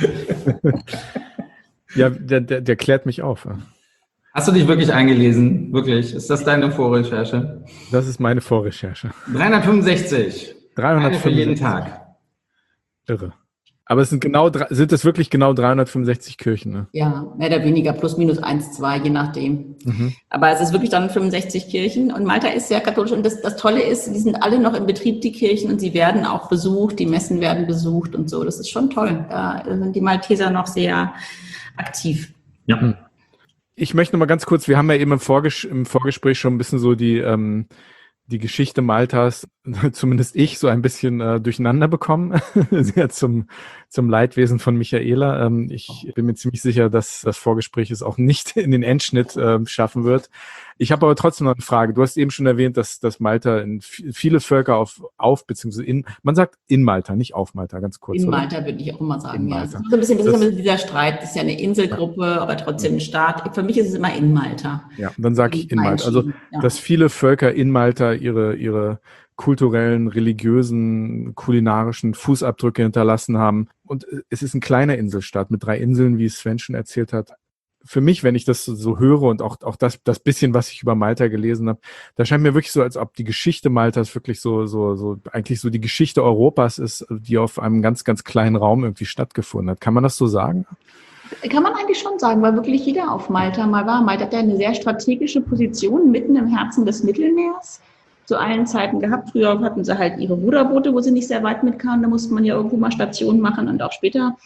Ja, der, der, der klärt mich auf. Hast du dich wirklich eingelesen? Wirklich? Ist das deine Vorrecherche? Das ist meine Vorrecherche. dreihundertfünfundsechzig. dreihundertfünfundsechzig. Eine für jeden Tag. Irre. Aber es sind genau, sind es wirklich genau dreihundertfünfundsechzig Kirchen, ne? Ja, mehr oder weniger, plus minus eins, zwei, je nachdem. Mhm. Aber es ist wirklich dann fünfundsechzig Kirchen und Malta ist sehr katholisch und das, das Tolle ist, die sind alle noch in Betrieb, die Kirchen, und sie werden auch besucht, die Messen werden besucht und so. Das ist schon toll. Da sind die Malteser noch sehr aktiv. Ja. Ich möchte noch mal ganz kurz, wir haben ja eben im, Vorges- im Vorgespräch schon ein bisschen so die, ähm, die Geschichte Maltas, zumindest ich, so ein bisschen äh, durcheinander bekommen, sehr zum, zum Leidwesen von Michaela. Ähm, ich bin mir ziemlich sicher, dass das Vorgespräch es auch nicht in den Endschnitt äh, schaffen wird. Ich habe aber trotzdem noch eine Frage. Du hast eben schon erwähnt, dass, dass Malta in viele Völker auf, auf beziehungsweise in, man sagt in Malta, nicht auf Malta, ganz kurz. In oder? Malta würde ich auch immer sagen, in ja. Malta. Das ist ein bisschen, das das, ist ein bisschen dieser Streit. Das ist ja eine Inselgruppe, ja. aber trotzdem ein Staat. Für mich ist es immer in Malta. Ja, und dann sage ich in Malta. Also, ja. dass viele Völker in Malta ihre, ihre kulturellen, religiösen, kulinarischen Fußabdrücke hinterlassen haben. Und es ist ein kleiner Inselstaat mit drei Inseln, wie Sven schon erzählt hat. Für mich, wenn ich das so höre und auch, auch das, das bisschen, was ich über Malta gelesen habe, da scheint mir wirklich so, als ob die Geschichte Maltas wirklich so, so, so, eigentlich so die Geschichte Europas ist, die auf einem ganz, ganz kleinen Raum irgendwie stattgefunden hat. Kann man das so sagen? Kann man eigentlich schon sagen, weil wirklich jeder auf Malta mal war. Malta hat ja eine sehr strategische Position mitten im Herzen des Mittelmeers zu allen Zeiten gehabt. Früher hatten sie halt ihre Ruderboote, wo sie nicht sehr weit mitkamen. Da musste man ja irgendwo mal Stationen machen und auch später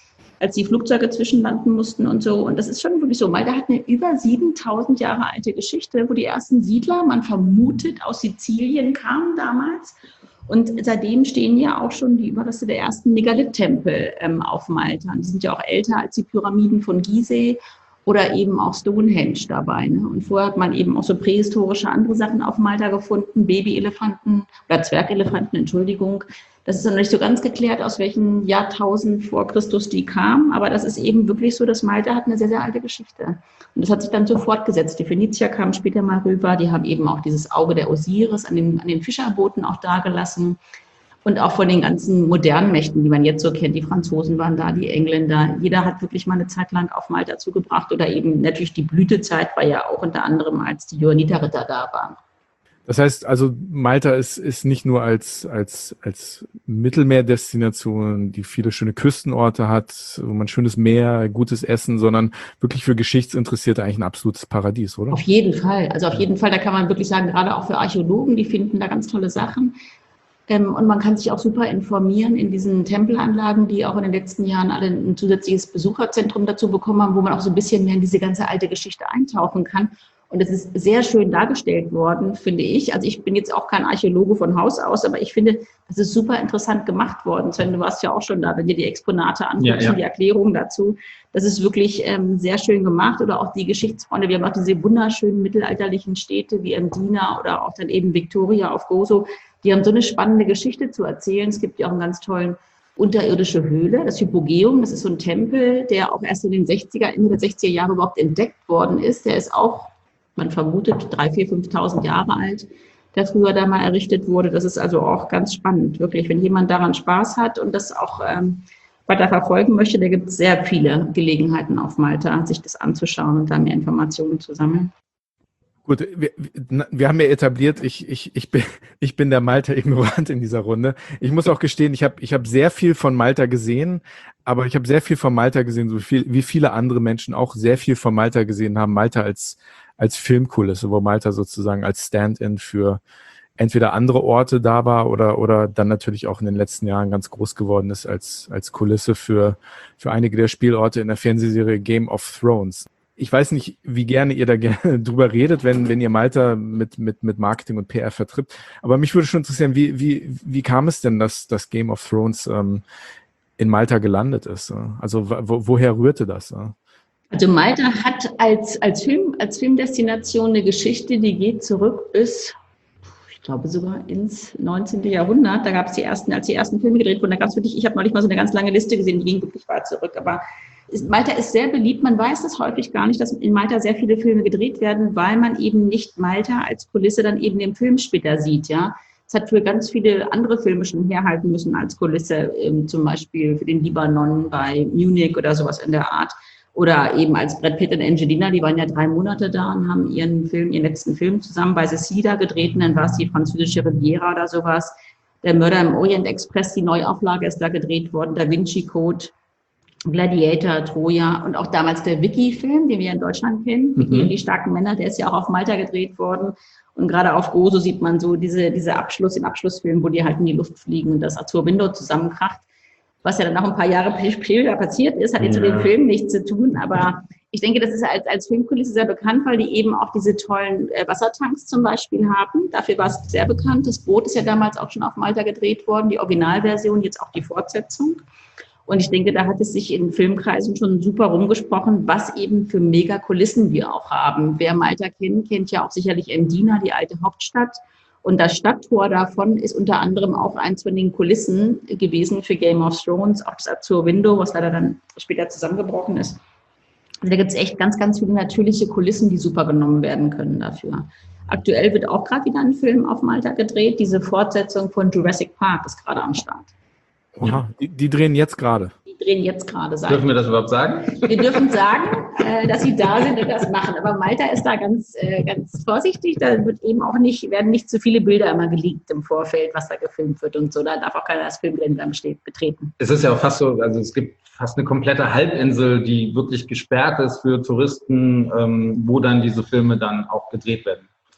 als die Flugzeuge zwischenlanden mussten und so. Und das ist schon wirklich so. Malta hat eine über siebentausend Jahre alte Geschichte, wo die ersten Siedler, man vermutet, aus Sizilien kamen damals. Und seitdem stehen ja auch schon die Überreste der ersten Megalith-Tempel ähm, auf Malta. Die sind ja auch älter als die Pyramiden von Gizeh oder eben auch Stonehenge dabei. Ne? Und vorher hat man eben auch so prähistorische andere Sachen auf Malta gefunden, Babyelefanten oder Zwergelefanten, Entschuldigung. Das ist noch nicht so ganz geklärt, aus welchen Jahrtausend vor Christus die kamen, aber das ist eben wirklich so, dass Malta hat eine sehr, sehr alte Geschichte. Und das hat sich dann so fortgesetzt. Die Phönizier kamen später mal rüber, die haben eben auch dieses Auge der Osiris an den, an den Fischerbooten auch dagelassen. Und auch von den ganzen modernen Mächten, die man jetzt so kennt, die Franzosen waren da, die Engländer. Jeder hat wirklich mal eine Zeit lang auf Malta zugebracht oder eben natürlich die Blütezeit war ja auch unter anderem, als die Johanniterritter da waren. Das heißt also, Malta ist, ist nicht nur als, als, als Mittelmeerdestination, die viele schöne Küstenorte hat, wo man schönes Meer, gutes Essen, sondern wirklich für Geschichtsinteressierte eigentlich ein absolutes Paradies, oder? Auf jeden Fall. Also auf jeden Fall, da kann man wirklich sagen, gerade auch für Archäologen, die finden da ganz tolle Sachen. Ähm, und man kann sich auch super informieren in diesen Tempelanlagen, die auch in den letzten Jahren alle ein zusätzliches Besucherzentrum dazu bekommen haben, wo man auch so ein bisschen mehr in diese ganze alte Geschichte eintauchen kann. Und es ist sehr schön dargestellt worden, finde ich. Also ich bin jetzt auch kein Archäologe von Haus aus, aber ich finde, es ist super interessant gemacht worden. Sven, du warst ja auch schon da, wenn dir die Exponate anguckst, ja, ja. Die Erklärungen dazu. Das ist wirklich ähm, sehr schön gemacht. Oder auch die Geschichtsfreunde. Wir haben auch diese wunderschönen mittelalterlichen Städte wie Mdina oder auch dann eben Victoria auf Gozo. Die haben so eine spannende Geschichte zu erzählen. Es gibt ja auch einen ganz tollen unterirdische Höhle, das Hypogeum. Das ist so ein Tempel, der auch erst in den sechziger, Ende der sechziger Jahre überhaupt entdeckt worden ist. Der ist auch, man vermutet, dreitausend, viertausend, fünftausend Jahre alt, der früher da mal errichtet wurde. Das ist also auch ganz spannend, wirklich. Wenn jemand daran Spaß hat und das auch ähm, weiter verfolgen möchte, da gibt es sehr viele Gelegenheiten auf Malta, sich das anzuschauen und da mehr Informationen zu sammeln. Gut, wir, wir haben ja etabliert, ich, ich, ich, bin, ich bin der Malta-Ignorant in dieser Runde. Ich muss auch gestehen, ich habe ich hab sehr viel von Malta gesehen, aber ich habe sehr viel von Malta gesehen, so viel wie viele andere Menschen auch sehr viel von Malta gesehen haben. Malta als als Filmkulisse, wo Malta sozusagen als Stand-in für entweder andere Orte da war oder oder dann natürlich auch in den letzten Jahren ganz groß geworden ist als als Kulisse für für einige der Spielorte in der Fernsehserie Game of Thrones. Ich weiß nicht, wie gerne ihr da gerne drüber redet, wenn wenn ihr Malta mit mit mit Marketing und P R vertritt. Aber mich würde schon interessieren, wie wie wie kam es denn, dass das Game of Thrones ähm, in Malta gelandet ist? Also wo, woher rührte das? Also Malta hat als, als, Film, als Filmdestination eine Geschichte, die geht zurück bis, ich glaube sogar ins neunzehnten. Jahrhundert. Da gab es die ersten, als die ersten Filme gedreht wurden, da gab es wirklich, ich habe neulich mal so eine ganz lange Liste gesehen, die ging wirklich weit zurück. Aber ist, Malta ist sehr beliebt, man weiß das häufig gar nicht, dass in Malta sehr viele Filme gedreht werden, weil man eben nicht Malta als Kulisse dann eben im Film später sieht, ja. Es hat für ganz viele andere Filme schon herhalten müssen als Kulisse, ähm, zum Beispiel für den Libanon bei Munich oder sowas in der Art. Oder eben als Brad Pitt und Angelina, die waren ja drei Monate da und haben ihren Film, ihren letzten Film zusammen bei Sicida gedreht. Und dann war es die französische Riviera oder sowas. Der Mörder im Orient Express, die Neuauflage ist da gedreht worden. Da Vinci Code, Gladiator, Troja und auch damals der Vicky-Film, den wir in Deutschland kennen. Vicky mhm. und die starken Männer, der ist ja auch auf Malta gedreht worden. Und gerade auf Gozo sieht man so diese, diese Abschluss, den Abschlussfilm, wo die halt in die Luft fliegen und das Azur Window zusammenkracht. Was ja dann noch ein paar Jahre später passiert ist, hat jetzt ja. mit dem Film nichts zu tun. Aber ich denke, das ist als, als Filmkulisse sehr bekannt, weil die eben auch diese tollen äh, Wassertanks zum Beispiel haben. Dafür war es sehr bekannt. Das Boot ist ja damals auch schon auf Malta gedreht worden, die Originalversion, jetzt auch die Fortsetzung. Und ich denke, da hat es sich in Filmkreisen schon super rumgesprochen, was eben für Megakulissen wir auch haben. Wer Malta kennt, kennt ja auch sicherlich Mdina, die alte Hauptstadt. Und das Stadttor davon ist unter anderem auch eins von den Kulissen gewesen für Game of Thrones, auch das Azur Window, was leider dann später zusammengebrochen ist. Also da gibt es echt ganz, ganz viele natürliche Kulissen, die super genommen werden können dafür. Aktuell wird auch gerade wieder ein Film auf Malta gedreht. Diese Fortsetzung von Jurassic Park ist gerade am Start. Aha, die, die drehen jetzt gerade. Die drehen jetzt gerade. Dürfen wir das überhaupt sagen? Wir dürfen sagen, äh, dass sie da sind und das machen. Aber Malta ist da ganz, äh, ganz vorsichtig. Da wird eben auch nicht, werden nicht zu viele Bilder immer geleakt im Vorfeld, was da gefilmt wird und so. Da darf auch keiner das Filmgelände betreten. Es ist ja auch fast so, also es gibt fast eine komplette Halbinsel, die wirklich gesperrt ist für Touristen, ähm, wo dann diese Filme dann auch gedreht werden.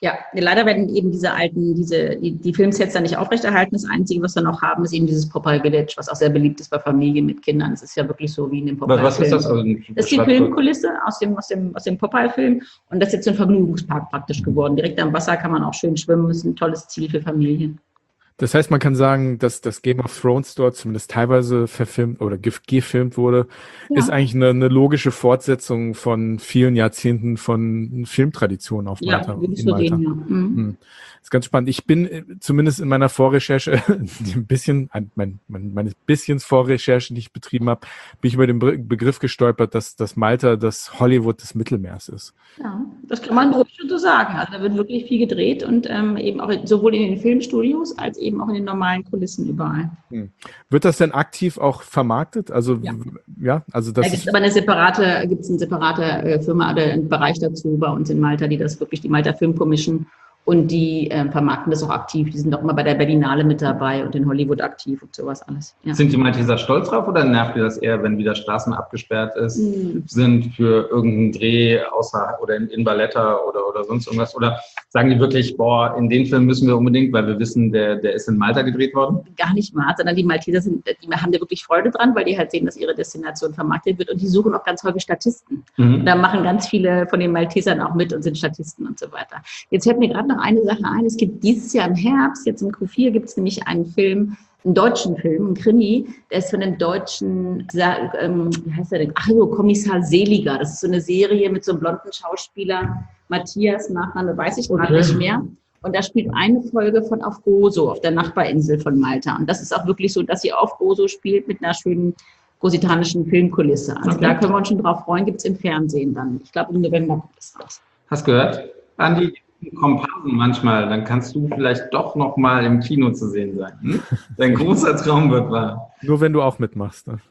Ja, leider werden eben diese alten, diese, die, die Filmsets dann nicht aufrechterhalten. Das Einzige, was wir noch haben, ist eben dieses Popeye Village, was auch sehr beliebt ist bei Familien mit Kindern. Das ist ja wirklich so wie in dem Popeye-Film. Was ist das? Also, das ist die Filmkulisse aus dem, aus dem, aus dem Popeye-Film. Und das ist jetzt so ein Vergnügungspark praktisch geworden. Direkt am Wasser kann man auch schön schwimmen. Das ist ein tolles Ziel für Familien. Das heißt, man kann sagen, dass das Game of Thrones dort zumindest teilweise verfilmt oder ge- gefilmt wurde, ja. ist eigentlich eine, eine logische Fortsetzung von vielen Jahrzehnten von Filmtraditionen auf Malta. Ja, würde ich so sehen, ja. Mhm. Hm. Das ist ganz spannend. Ich bin äh, zumindest in meiner Vorrecherche, ein bisschen, ein, mein, mein, meine bisschen Vorrecherche, die ich betrieben habe, bin ich über den Be- Begriff gestolpert, dass, dass Malta das Hollywood des Mittelmeers ist. Ja, das kann man ruhig schon so sagen. Also da wird wirklich viel gedreht und ähm, eben auch sowohl in den Filmstudios als eben auch in den normalen Kulissen überall. Hm. Wird das denn aktiv auch vermarktet? Also ja, ja also das da gibt es aber eine separate, gibt es eine separate äh, Firma oder einen Bereich dazu bei uns in Malta, die das wirklich, die Malta Film Commission, und die äh, vermarkten das auch aktiv. Die sind auch immer bei der Berlinale mit dabei und in Hollywood aktiv und sowas alles. Ja. Sind die Malteser stolz drauf oder nervt ihr das eher, wenn wieder Straßen abgesperrt ist, mm. sind für irgendeinen Dreh außer oder in, in Valletta oder, oder sonst irgendwas? Oder sagen die wirklich, boah, in den Film müssen wir unbedingt, weil wir wissen, der, der ist in Malta gedreht worden? Gar nicht mal, sondern die Malteser sind, die haben da wirklich Freude dran, weil die halt sehen, dass ihre Destination vermarktet wird und die suchen auch ganz häufig Statisten. Mhm. Und da machen ganz viele von den Maltesern auch mit und sind Statisten und so weiter. Jetzt fällt mir gerade noch eine Sache ein. Es gibt dieses Jahr im Herbst, jetzt im Q vier, gibt es nämlich einen Film, einen deutschen Film, einen Krimi, der ist von einem deutschen, ähm, wie heißt der denn? Ach so, Kommissar Seliger. Das ist so eine Serie mit so einem blonden Schauspieler, Matthias, Nachname weiß ich gerade okay. nicht mehr. Und da spielt eine Folge von Auf Gozo, auf der Nachbarinsel von Malta. Und das ist auch wirklich so, dass sie auf Gozo spielt mit einer schönen gositanischen Filmkulisse. Also okay. da können wir uns schon drauf freuen, gibt es im Fernsehen dann. Ich glaube, im November kommt es raus. Hast gehört, Andi? Komparsen manchmal, dann kannst du vielleicht doch noch mal im Kino zu sehen sein. Hm? Dein großer Traum wird wahr. Nur wenn du auch mitmachst. Ne?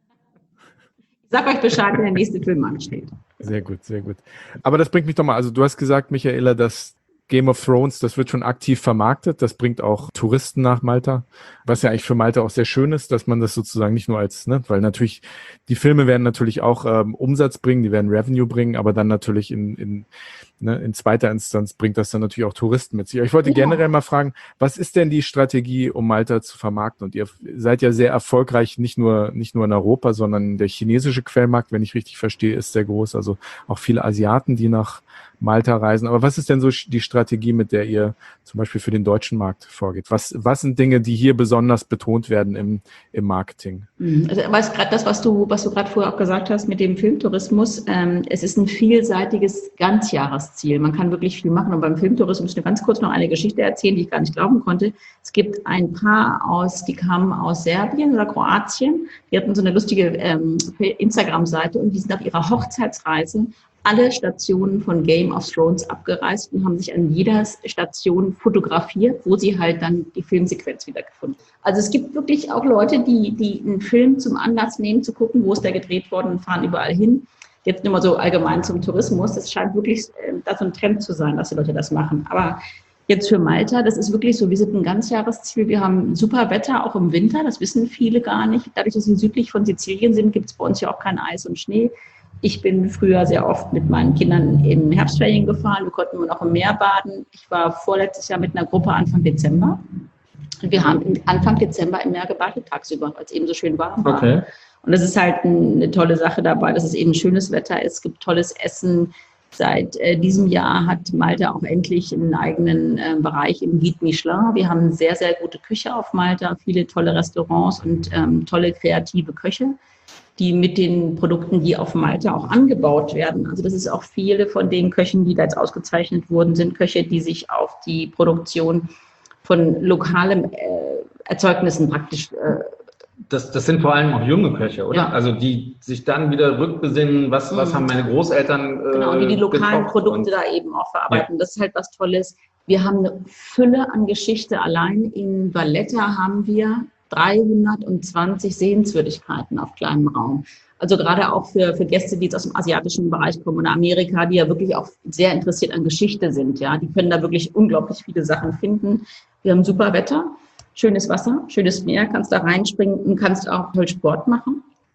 Sag euch Bescheid, wenn der nächste Film ansteht. Sehr gut, sehr gut. Aber das bringt mich doch mal, also du hast gesagt, Michaela, dass Game of Thrones, das wird schon aktiv vermarktet, das bringt auch Touristen nach Malta, was ja eigentlich für Malta auch sehr schön ist, dass man das sozusagen nicht nur als, ne, weil natürlich, die Filme werden natürlich auch ähm, Umsatz bringen, die werden Revenue bringen, aber dann natürlich in, in, ne, in zweiter Instanz bringt das dann natürlich auch Touristen mit sich. Ich wollte ja. generell mal fragen, was ist denn die Strategie, um Malta zu vermarkten? Und ihr seid ja sehr erfolgreich, nicht nur, nicht nur in Europa, sondern der chinesische Quellmarkt, wenn ich richtig verstehe, ist sehr groß, also auch viele Asiaten, die nach Malta reisen. Aber was ist denn so die Strategie, mit der ihr zum Beispiel für den deutschen Markt vorgeht? Was, was sind Dinge, die hier besonders betont werden im, im Marketing? Also, was gerade das, was du, was du gerade vorher auch gesagt hast mit dem Filmtourismus, ähm, es ist ein vielseitiges Ganzjahresziel. Man kann wirklich viel machen. Und beim Filmtourismus, ich muss ganz kurz noch eine Geschichte erzählen, die ich gar nicht glauben konnte. Es gibt ein Paar aus, die kamen aus Serbien oder Kroatien. Die hatten so eine lustige ähm, Instagram-Seite und die sind auf ihrer Hochzeitsreise alle Stationen von Game of Thrones abgereist und haben sich an jeder Station fotografiert, wo sie halt dann die Filmsequenz wiedergefunden haben. Also es gibt wirklich auch Leute, die, die einen Film zum Anlass nehmen, zu gucken, wo ist der gedreht worden und fahren überall hin. Jetzt nur mal so allgemein zum Tourismus. Das scheint wirklich äh, da so ein Trend zu sein, dass die Leute das machen. Aber jetzt für Malta, das ist wirklich so, wir sind ein Ganzjahresziel. Wir haben super Wetter, auch im Winter. Das wissen viele gar nicht. Dadurch, dass wir südlich von Sizilien sind, gibt es bei uns ja auch kein Eis und Schnee. Ich bin früher sehr oft mit meinen Kindern in Herbstferien gefahren. Wir konnten nur noch im Meer baden. Ich war vorletztes Jahr mit einer Gruppe Anfang Dezember. Und wir haben Anfang Dezember im Meer gebadet tagsüber, weil es eben so schön warm war. Okay. Und das ist halt eine tolle Sache dabei, dass es eben schönes Wetter ist. Es gibt tolles Essen. Seit äh, diesem Jahr hat Malta auch endlich einen eigenen äh, Bereich im Guide Michelin. Wir haben eine sehr, sehr gute Küche auf Malta, viele tolle Restaurants und ähm, tolle kreative Köche, die mit den Produkten, die auf Malta auch angebaut werden. Also das ist auch viele von den Köchen, die da jetzt ausgezeichnet wurden, sind Köche, die sich auf die Produktion von lokalen äh, Erzeugnissen praktisch äh, Das, das sind vor allem auch junge Köche, oder? Ja. Also die sich dann wieder rückbesinnen, was, mhm. was haben meine Großeltern äh, Genau, die die lokalen Produkte da eben auch verarbeiten. Ja. Das ist halt was Tolles. Wir haben eine Fülle an Geschichte. Allein in Valletta haben wir dreihundertzwanzig Sehenswürdigkeiten auf kleinem Raum. Also gerade auch für, für Gäste, die jetzt aus dem asiatischen Bereich kommen oder Amerika, die ja wirklich auch sehr interessiert an Geschichte sind. Ja, die können da wirklich unglaublich viele Sachen finden. Wir haben super Wetter. Schönes Wasser, schönes Meer, kannst da reinspringen und kannst auch toll Sport machen.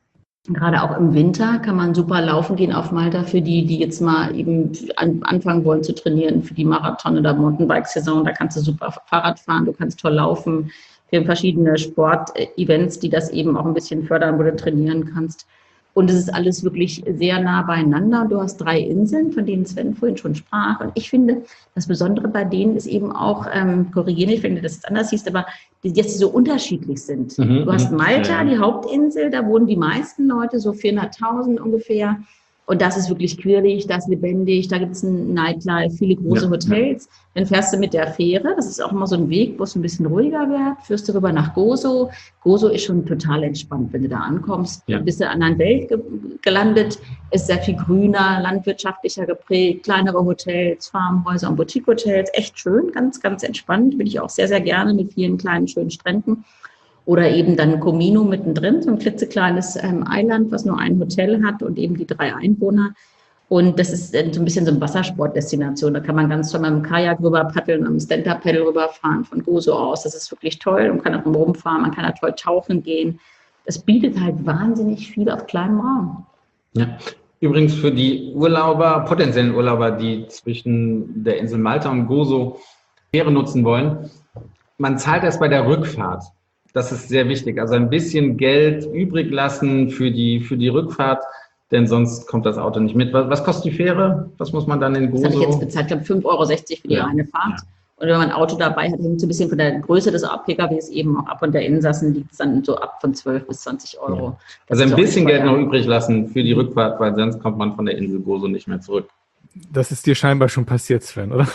Gerade auch im Winter kann man super laufen gehen auf Malta für die, die jetzt mal eben an, anfangen wollen zu trainieren, für die Marathon- oder Mountainbike-Saison. Da kannst du super Fahrrad fahren, du kannst toll laufen. Wir haben verschiedene Sportevents, die das eben auch ein bisschen fördern, wo du trainieren kannst. Und es ist alles wirklich sehr nah beieinander. Du hast drei Inseln, von denen Sven vorhin schon sprach. Und ich finde, das Besondere bei denen ist eben auch, ähm, korrigiere mich, wenn du das anders siehst, aber die jetzt so unterschiedlich sind. Mhm, Du hast Malta, ja. die Hauptinsel, da wohnen die meisten Leute, so vierhunderttausend ungefähr. Und das ist wirklich quirlig, das ist lebendig, da gibt es ein Nightlife, viele große Ja, Hotels. Dann fährst du mit der Fähre, das ist auch immer so ein Weg, wo es ein bisschen ruhiger wird, führst du rüber nach Gozo. Gozo ist schon total entspannt, wenn du da ankommst. Ja. Du bist in einer anderen Welt ge gelandet, ist sehr viel grüner, landwirtschaftlicher geprägt, kleinere Hotels, Farmhäuser und Boutique-Hotels, echt schön, ganz, ganz entspannt, bin ich auch sehr, sehr gerne mit vielen kleinen, schönen Stränden. Oder eben dann Comino mittendrin, so ein klitzekleines ähm, Eiland, was nur ein Hotel hat und eben die drei Einwohner. Und das ist äh, so ein bisschen so eine Wassersportdestination. Da kann man ganz toll mit dem Kajak rüber paddeln, mit dem Stand-Up-Paddle rüberfahren von Gozo aus. Das ist wirklich toll. Man kann auch rumfahren, man kann da toll tauchen gehen. Das bietet halt wahnsinnig viel auf kleinem Raum. Ja. Übrigens für die Urlauber, potenziellen Urlauber, die zwischen der Insel Malta und Gozo Fähre nutzen wollen, man zahlt erst bei der Rückfahrt. Das ist sehr wichtig. Also ein bisschen Geld übrig lassen für die, für die Rückfahrt, denn sonst kommt das Auto nicht mit. Was, was kostet die Fähre? Was muss man dann in Gozo? Das habe ich jetzt bezahlt, ich glaube fünf Euro sechzig für die Ja. reine Fahrt. Ja. Und wenn man ein Auto dabei hat, hängt so ein bisschen von der Größe des P K Ws eben auch ab. Und der Insassen liegt es dann so ab von zwölf bis zwanzig Euro. Ja. Das Also ist ein auch bisschen nicht Geld teuer. noch übrig lassen für die Rückfahrt, weil sonst kommt man von der Insel Gozo nicht mehr zurück. Das ist dir scheinbar schon passiert, Sven, oder?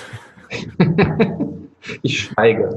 Ich schweige.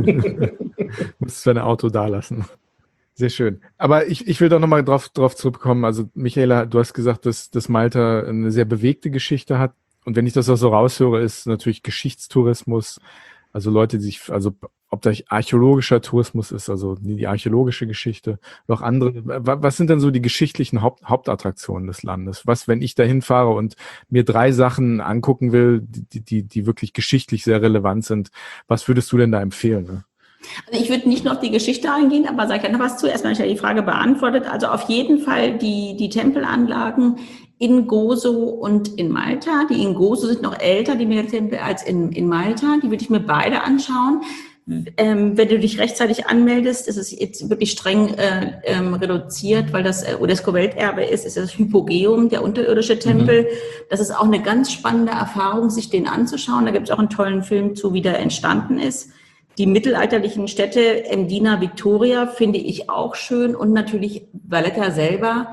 Musst dein Auto da lassen. Sehr schön. Aber ich, ich will doch nochmal drauf, drauf zurückkommen. Also Michaela, du hast gesagt, dass, dass Malta eine sehr bewegte Geschichte hat. Und wenn ich das auch so raushöre, ist natürlich Geschichtstourismus. Also Leute, die sich, also ob das archäologischer Tourismus ist, also die archäologische Geschichte, noch andere. Was sind denn so die geschichtlichen Haupt, Hauptattraktionen des Landes? Was, wenn ich da hinfahre und mir drei Sachen angucken will, die, die, die wirklich geschichtlich sehr relevant sind, was würdest du denn da empfehlen? Ne? Also ich würde nicht nur auf die Geschichte eingehen, aber sage ich noch was zu. Erstmal habe ich ja die Frage beantwortet. Also auf jeden Fall die, die Tempelanlagen in Gozo und in Malta. Die in Gozo sind noch älter, die Megatempel, als in, in Malta. Die würde ich mir beide anschauen. Ähm, wenn du dich rechtzeitig anmeldest, ist es jetzt wirklich streng äh, ähm, reduziert, weil das äh, UNESCO-Welterbe ist, ist das Hypogeum, der unterirdische Tempel. Mhm. Das ist auch eine ganz spannende Erfahrung, sich den anzuschauen. Da gibt es auch einen tollen Film zu, wie der entstanden ist. Die mittelalterlichen Städte Mdina, Victoria finde ich auch schön und natürlich Valletta selber,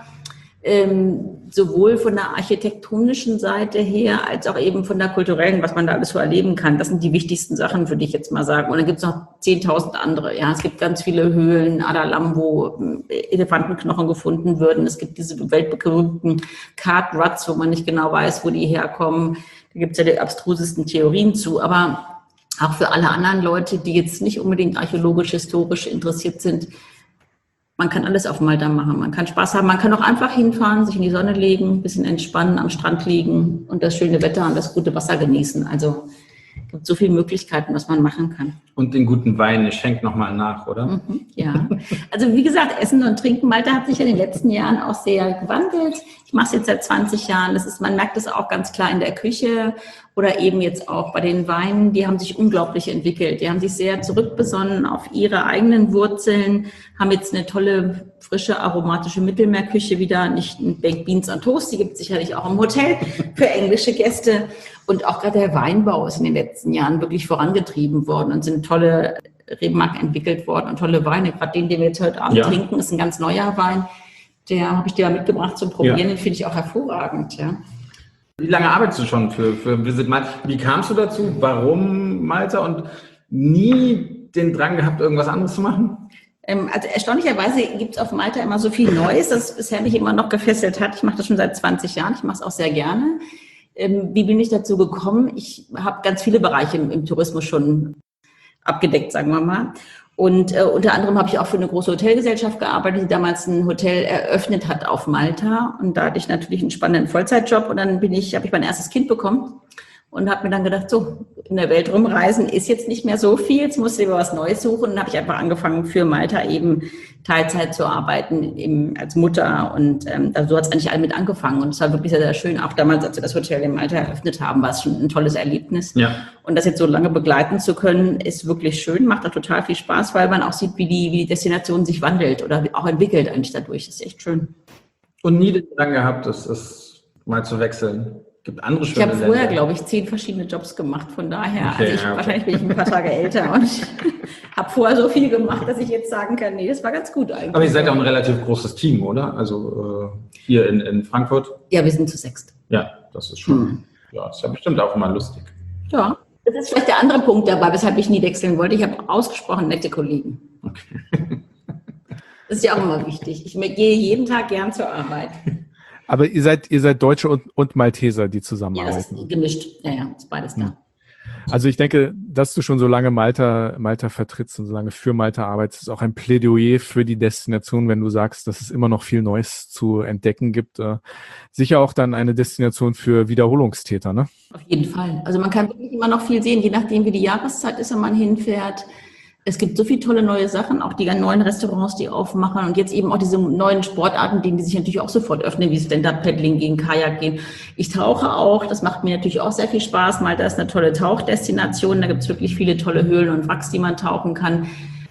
ähm, sowohl von der architektonischen Seite her als auch eben von der kulturellen, was man da alles so erleben kann. Das sind die wichtigsten Sachen, würde ich jetzt mal sagen. Und dann gibt es noch zehntausend andere. Ja, es gibt ganz viele Höhlen, Adalam, wo Elefantenknochen gefunden würden. Es gibt diese weltberühmten Card Ruts, wo man nicht genau weiß, wo die herkommen. Da gibt es ja die abstrusesten Theorien zu, aber auch für alle anderen Leute, die jetzt nicht unbedingt archäologisch, historisch interessiert sind, man kann alles auf Malta machen. Man kann Spaß haben, man kann auch einfach hinfahren, sich in die Sonne legen, ein bisschen entspannen, am Strand liegen und das schöne Wetter und das gute Wasser genießen. Also es gibt so viele Möglichkeiten, was man machen kann. Und den guten Wein, ich schenke nochmal nach, oder? Mhm, ja, also wie gesagt, Essen und Trinken, Malta hat sich in den letzten Jahren auch sehr gewandelt. Ich mache es jetzt seit zwanzig Jahren. Das ist, man merkt es auch ganz klar in der Küche oder eben jetzt auch bei den Weinen. Die haben sich unglaublich entwickelt. Die haben sich sehr zurückbesonnen auf ihre eigenen Wurzeln, haben jetzt eine tolle, frische, aromatische Mittelmeerküche wieder. Nicht ein Baked Beans on Toast, die gibt es sicherlich auch im Hotel für englische Gäste. Und auch gerade der Weinbau ist in den letzten Jahren wirklich vorangetrieben worden und sind tolle Rebmarken entwickelt worden und tolle Weine. Gerade den, den wir jetzt heute Abend ja. trinken, ist ein ganz neuer Wein. Der habe ich dir mal mitgebracht zum Probieren. Ja. Den finde ich auch hervorragend. Ja. Wie lange arbeitest du schon für, für Visit Malta? Wie kamst du dazu? Warum Malta? Und nie den Drang gehabt, irgendwas anderes zu machen? Ähm, also erstaunlicherweise gibt es auf Malta immer so viel Neues, das bisher mich immer noch gefesselt hat. Ich mache das schon seit zwanzig Jahren. Ich mache es auch sehr gerne. Ähm, wie bin ich dazu gekommen? Ich habe ganz viele Bereiche im, im Tourismus schon abgedeckt, sagen wir mal. Und äh, unter anderem habe ich auch für eine große Hotelgesellschaft gearbeitet, die damals ein Hotel eröffnet hat auf Malta. Und da hatte ich natürlich einen spannenden Vollzeitjob. Und dann bin ich, habe ich mein erstes Kind bekommen. und habe mir dann gedacht, so, in der Welt rumreisen ist jetzt nicht mehr so viel, jetzt musst du dir was Neues suchen. Und dann habe ich einfach angefangen, für Malta eben Teilzeit zu arbeiten eben als Mutter. Und ähm, also so hat es eigentlich alle mit angefangen. Und es war wirklich sehr, sehr schön. Auch damals, als wir das Hotel in Malta eröffnet haben, war es schon ein tolles Erlebnis. Ja. Und das jetzt so lange begleiten zu können, ist wirklich schön, macht da total viel Spaß, weil man auch sieht, wie die, wie die Destination sich wandelt oder auch entwickelt eigentlich dadurch. Das ist echt schön. Und nie den Drang gehabt, das, das mal zu wechseln. Gibt andere Ich schöne habe vorher, Länder. glaube ich, zehn verschiedene Jobs gemacht. Von daher, Okay, also ich, ja, okay. wahrscheinlich bin ich ein paar Tage älter und habe vorher so viel gemacht, dass ich jetzt sagen kann, nee, das war ganz gut eigentlich. Aber ihr seid ja auch ein relativ großes Team, oder? Also äh, hier in, in Frankfurt. Ja, wir sind zu sechst. Ja, das ist schon, Hm. ja, ist ja bestimmt auch immer lustig. Ja, das ist vielleicht der andere Punkt dabei, weshalb ich nie wechseln wollte. Ich habe ausgesprochen nette Kollegen. Okay. Das ist ja auch immer wichtig. Ich gehe jeden Tag gern zur Arbeit. Aber ihr seid, ihr seid Deutsche und, und Malteser, die Ja, das zusammenarbeiten. ist gemischt. Ja, ja, ist beides da. Hm. Also ich denke, dass du schon so lange Malta, Malta vertrittst und so lange für Malta arbeitest, ist auch ein Plädoyer für die Destination, wenn du sagst, dass es immer noch viel Neues zu entdecken gibt. Äh, sicher auch dann eine Destination für Wiederholungstäter, ne? Auf jeden Fall. Also man kann wirklich immer noch viel sehen, je nachdem, wie die Jahreszeit ist, wenn man hinfährt. Es gibt so viele tolle neue Sachen, auch die ganzen neuen Restaurants, die aufmachen und jetzt eben auch diese neuen Sportarten, denen die sich natürlich auch sofort öffnen, wie Stand-Up-Paddling gehen, Kajak gehen. Ich tauche auch, das macht mir natürlich auch sehr viel Spaß. Malta ist eine tolle Tauchdestination, da gibt es wirklich viele tolle Höhlen und Wracks, die man tauchen kann.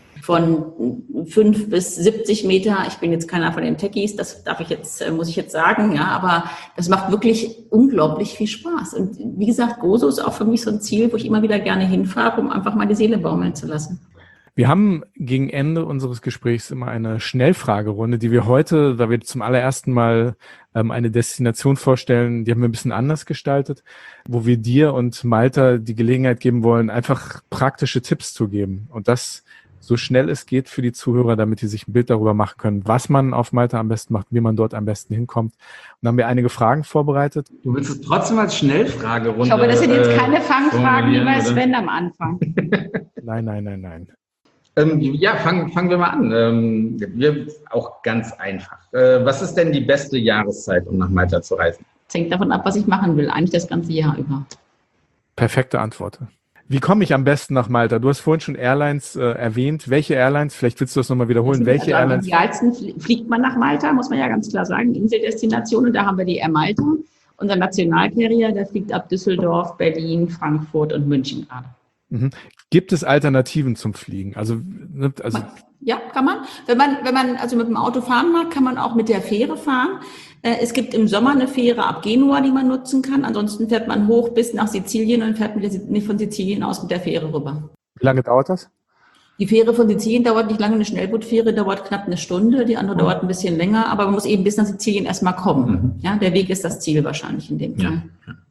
Von fünf bis siebzig Meter. Ich bin jetzt keiner von den Techies, das darf ich jetzt, muss ich jetzt sagen, ja, aber das macht wirklich unglaublich viel Spaß. Und wie gesagt, Gozo ist auch für mich so ein Ziel, wo ich immer wieder gerne hinfahre, um einfach mal die Seele baumeln zu lassen. Wir haben gegen Ende unseres Gesprächs immer eine Schnellfragerunde, die wir heute, da wir zum allerersten Mal ähm, eine Destination vorstellen, die haben wir ein bisschen anders gestaltet, wo wir dir und Malta die Gelegenheit geben wollen, einfach praktische Tipps zu geben. Und das so schnell es geht für die Zuhörer, damit die sich ein Bild darüber machen können, was man auf Malta am besten macht, wie man dort am besten hinkommt. Und da haben wir einige Fragen vorbereitet. Du willst es trotzdem als Schnellfragerunde. Ich hoffe, das sind jetzt keine äh, Fangfragen wie bei formulieren, oder? Sven am Anfang. Nein, nein, nein, nein. Ähm, ja, fangen fangen wir mal an. Ähm, wir, auch ganz einfach. Äh, was ist denn die beste Jahreszeit, um nach Malta zu reisen? Das hängt davon ab, was ich machen will, eigentlich das ganze Jahr über. Perfekte Antwort. Wie komme ich am besten nach Malta? Du hast vorhin schon Airlines äh, erwähnt. Welche Airlines? Vielleicht willst du das nochmal wiederholen. Welche Also am Airlines? idealsten flie- fliegt man nach Malta, muss man ja ganz klar sagen, Inseldestination. Und da haben wir die Air Malta. Unser Nationalcarrier, der fliegt ab Düsseldorf, Berlin, Frankfurt und München gerade. Mhm. Gibt es Alternativen zum Fliegen? Also, ne, also Ja, kann man. Wenn man, wenn man also mit dem Auto fahren mag, kann man auch mit der Fähre fahren. Äh, Es gibt im Sommer eine Fähre ab Genua, die man nutzen kann. Ansonsten fährt man hoch bis nach Sizilien und fährt mit der, nicht von Sizilien aus mit der Fähre rüber. wie lange dauert das? Die Fähre von Sizilien dauert nicht lange, eine Schnellbootfähre dauert knapp eine Stunde, die andere dauert ein bisschen länger, aber man muss eben bis nach Sizilien erstmal kommen. Mhm. Ja, der Weg ist das Ziel wahrscheinlich in dem Ja. Fall.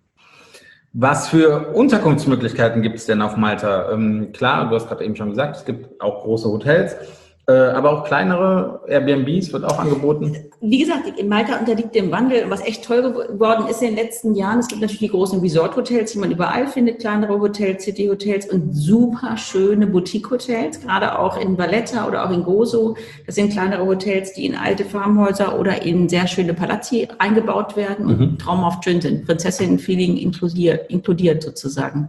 Was für Unterkunftsmöglichkeiten gibt es denn auf Malta? Ähm, klar, du hast gerade eben schon gesagt, es gibt auch große Hotels, äh, aber auch kleinere Airbnbs wird auch angeboten. Wie gesagt, in Malta unterliegt dem Wandel, was echt toll geworden ist in den letzten Jahren. Es gibt natürlich die großen Resort-Hotels, die man überall findet, kleinere Hotels, City-Hotels und super schöne Boutique-Hotels, gerade auch in Valletta oder auch in Gozo. Das sind kleinere Hotels, die in alte Farmhäuser oder in sehr schöne Palazzi eingebaut werden und Mhm. traumhaft schön sind. Prinzessinnen-Feeling inkludiert, inkludiert sozusagen.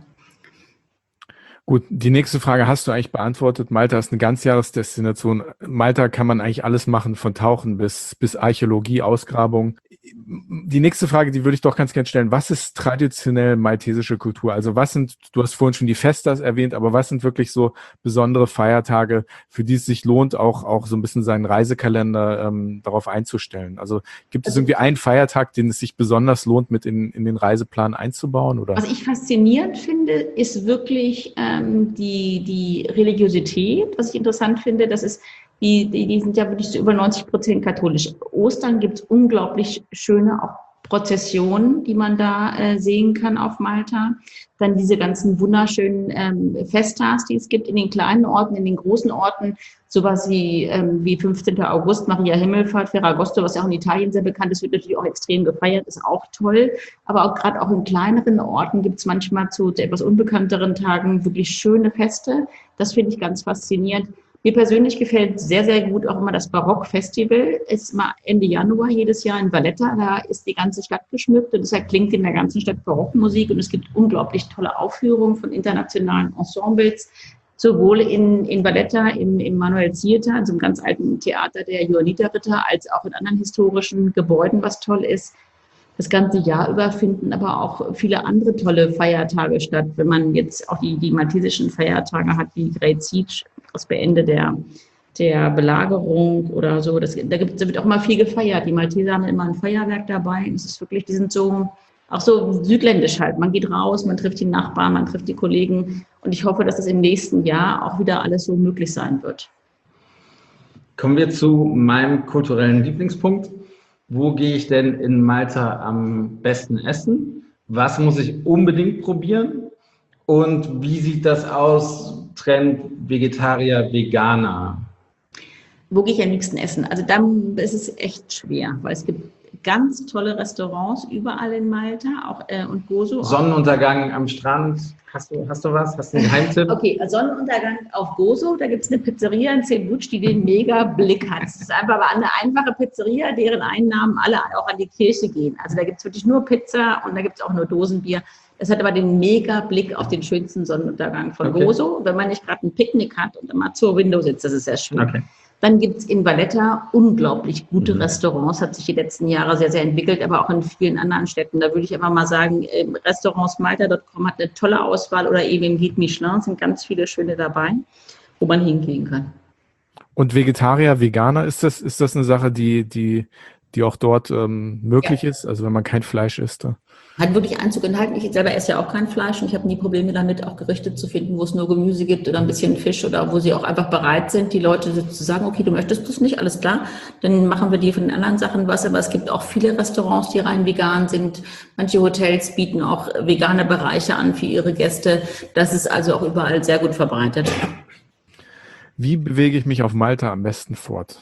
Gut, die nächste Frage hast du eigentlich beantwortet. Malta ist eine Ganzjahresdestination. Malta kann man eigentlich alles machen, von Tauchen bis, bis Archäologie, Ausgrabung. Die nächste Frage, die würde ich doch ganz gerne stellen. Was ist traditionell maltesische Kultur? Also was sind, du hast vorhin schon die Festas erwähnt, aber was sind wirklich so besondere Feiertage, für die es sich lohnt, auch, auch so ein bisschen seinen Reisekalender ähm, darauf einzustellen? Also gibt es irgendwie einen Feiertag, den es sich besonders lohnt, mit in, in den Reiseplan einzubauen? Oder? Was ich faszinierend finde, ist wirklich ähm, die, die Religiosität. Was ich interessant finde, das ist, die, die, die sind ja wirklich zu über neunzig Prozent katholisch. Ostern gibt es unglaublich schöne auch Prozessionen, die man da äh, sehen kann auf Malta. Dann diese ganzen wunderschönen ähm, Festas, die es gibt in den kleinen Orten, in den großen Orten. Sowas wie, ähm, wie fünfzehnten August, Maria Himmelfahrt, Ferragosto, was ja auch in Italien sehr bekannt ist, wird natürlich auch extrem gefeiert, ist auch toll. Aber auch gerade auch in kleineren Orten gibt es manchmal zu, zu etwas unbekannteren Tagen wirklich schöne Feste. Das finde ich ganz faszinierend. Mir persönlich gefällt sehr, sehr gut auch immer das Barock-Festival. Ist immer Ende Januar jedes Jahr in Valletta. Da ist die ganze Stadt geschmückt und deshalb klingt in der ganzen Stadt Barockmusik und es gibt unglaublich tolle Aufführungen von internationalen Ensembles, sowohl in, in Valletta, im, im Manuel Theater, also im ganz alten Theater der Johanniterritter, als auch in anderen historischen Gebäuden, was toll ist. Das ganze Jahr über finden aber auch viele andere tolle Feiertage statt. Wenn man jetzt auch die, die maltesischen Feiertage hat, wie Great Siege, das Beende der, der Belagerung oder so, das, da, gibt, da wird auch immer viel gefeiert. Die Malteser haben immer ein Feuerwerk dabei. Es ist wirklich, die sind so, auch so südländisch halt. Man geht raus, man trifft die Nachbarn, man trifft die Kollegen. Und ich hoffe, dass das im nächsten Jahr auch wieder alles so möglich sein wird. Kommen wir zu meinem kulturellen Lieblingspunkt. Wo gehe ich denn in Malta am besten essen? Was muss ich unbedingt probieren? Und wie sieht das aus, Trend Vegetarier, Veganer? Wo gehe ich am liebsten essen? Also dann ist es echt schwer, weil es gibt ganz tolle Restaurants überall in Malta, auch äh, und Gozo. Sonnenuntergang am Strand. Hast du, hast du was? Hast du einen Geheimtipp? Okay, Sonnenuntergang auf Gozo. Da gibt es eine Pizzeria in Cebuc, die den mega Blick hat. Es ist einfach aber eine einfache Pizzeria, deren Einnahmen alle auch an die Kirche gehen. Also da gibt es wirklich nur Pizza und da gibt es auch nur Dosenbier. Das hat aber den mega Blick auf den schönsten Sonnenuntergang von Okay. Gozo. Wenn man nicht gerade ein Picknick hat und immer zur Window sitzt, das ist sehr schön. Okay. Dann gibt es in Valletta unglaublich gute Mhm. Restaurants, hat sich die letzten Jahre sehr, sehr entwickelt, aber auch in vielen anderen Städten. Da würde ich einfach mal sagen, Restaurants Malta Punkt com hat eine tolle Auswahl oder eben im Guide Michelin sind ganz viele schöne dabei, wo man hingehen kann. Und Vegetarier, Veganer, ist das, ist das eine Sache, die, die, die auch dort ähm, möglich Ja. ist? Also wenn man kein Fleisch isst? Da? Hat wirklich Einzug enthalten. Ich selber esse ja auch kein Fleisch und ich habe nie Probleme damit, auch Gerichte zu finden, wo es nur Gemüse gibt oder ein bisschen Fisch oder wo sie auch einfach bereit sind, die Leute zu sagen, okay, du möchtest das nicht, alles klar, dann machen wir dir von den anderen Sachen was. Aber es gibt auch viele Restaurants, die rein vegan sind. Manche Hotels bieten auch vegane Bereiche an für ihre Gäste. Das ist also auch überall sehr gut verbreitet. Wie bewege ich mich auf Malta am besten fort?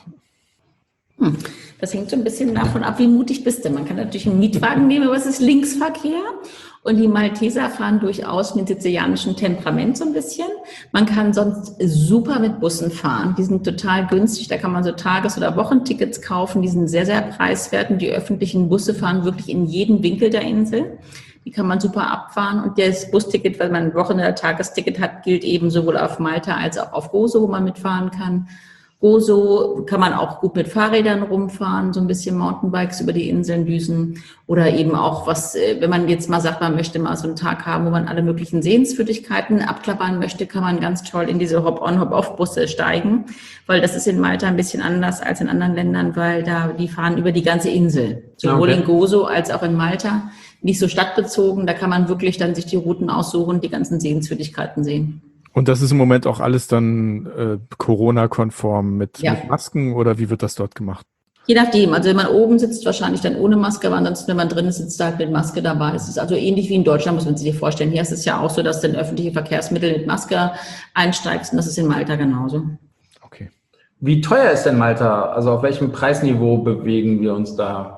Hm. Das hängt so ein bisschen davon ab, wie mutig bist du. Man kann natürlich einen Mietwagen nehmen, aber es ist Linksverkehr. Und die Malteser fahren durchaus mit sizilianischem Temperament so ein bisschen. Man kann sonst super mit Bussen fahren. Die sind total günstig. Da kann man so Tages- oder Wochentickets kaufen. Die sind sehr, sehr preiswert. Und die öffentlichen Busse fahren wirklich in jeden Winkel der Insel. Die kann man super abfahren. Und das Busticket, weil man ein Wochen- oder Tagesticket hat, gilt eben sowohl auf Malta als auch auf Gozo, wo man mitfahren kann. Gozo kann man auch gut mit Fahrrädern rumfahren, so ein bisschen Mountainbikes über die Inseln düsen oder eben auch was, wenn man jetzt mal sagt, man möchte mal so einen Tag haben, wo man alle möglichen Sehenswürdigkeiten abklappern möchte, kann man ganz toll in diese Hop-on, Hop-off-Busse steigen, weil das ist in Malta ein bisschen anders als in anderen Ländern, weil da die fahren über die ganze Insel, sowohl Okay. in Gozo als auch in Malta, nicht so stadtbezogen, da kann man wirklich dann sich die Routen aussuchen und die ganzen Sehenswürdigkeiten sehen. Und das ist im Moment auch alles dann äh, Corona-konform mit, Ja. mit Masken oder wie wird das dort gemacht? Je nachdem, also wenn man oben sitzt, wahrscheinlich dann ohne Maske, aber ansonsten, wenn man drin ist, sitzt halt mit Maske dabei. Es ist also ähnlich wie in Deutschland, muss man sich vorstellen. Hier ist es ja auch so, dass du in öffentliche Verkehrsmittel mit Maske einsteigst und das ist in Malta genauso. Okay. Wie teuer ist denn Malta? Also auf welchem Preisniveau bewegen wir uns da?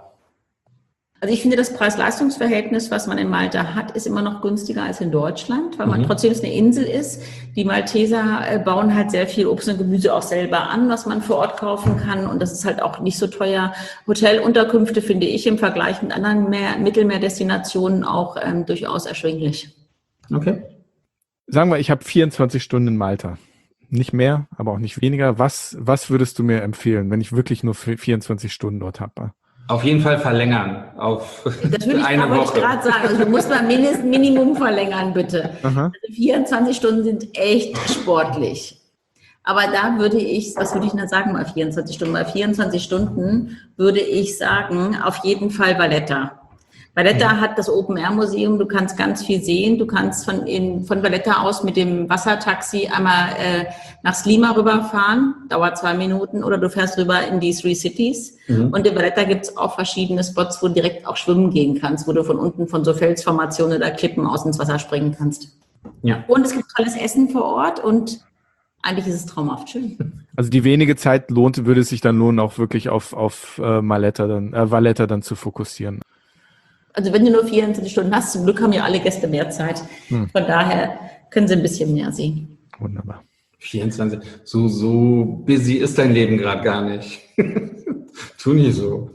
Also ich finde, das Preis-Leistungs-Verhältnis, was man in Malta hat, ist immer noch günstiger als in Deutschland, weil man Mhm. trotzdem es eine Insel ist. Die Malteser äh, bauen halt sehr viel Obst und Gemüse auch selber an, was man vor Ort kaufen kann. Und das ist halt auch nicht so teuer. Hotelunterkünfte finde ich im Vergleich mit anderen Meer, Mittelmeerdestinationen auch ähm, durchaus erschwinglich. Okay. Sagen wir, ich habe vierundzwanzig Stunden in Malta. Nicht mehr, aber auch nicht weniger. Was, was würdest du mir empfehlen, wenn ich wirklich nur vierundzwanzig Stunden dort habe? Auf jeden Fall verlängern auf Das würde ich, eine wollte ich Woche. gerade sagen. Also du musst mal mindestens Minimum verlängern, bitte. Aha. Also vierundzwanzig Stunden sind echt sportlich. Aber da würde ich, was würde ich denn sagen bei vierundzwanzig Stunden? Bei vierundzwanzig Stunden würde ich sagen, auf jeden Fall Valletta. Valletta hat das Open-Air-Museum, du kannst ganz viel sehen. Du kannst von, in, von Valletta aus mit dem Wassertaxi einmal äh, nach Slima rüberfahren, dauert zwei Minuten, oder du fährst rüber in die Three Cities. Mhm. Und in Valletta gibt es auch verschiedene Spots, wo du direkt auch schwimmen gehen kannst, wo du von unten von so Felsformationen oder Klippen aus ins Wasser springen kannst. Ja. Und es gibt tolles Essen vor Ort und eigentlich ist es traumhaft schön. Also die wenige Zeit lohnt, würde es sich dann lohnen, auch wirklich auf, auf äh, Maletta dann, äh, Valletta dann zu fokussieren. Also wenn du nur vierundzwanzig Stunden hast, zum Glück haben ja alle Gäste mehr Zeit. Hm. Von daher können sie ein bisschen mehr sehen. Wunderbar. vierundzwanzig. So, so busy ist dein Leben gerade gar nicht. Tu nicht so.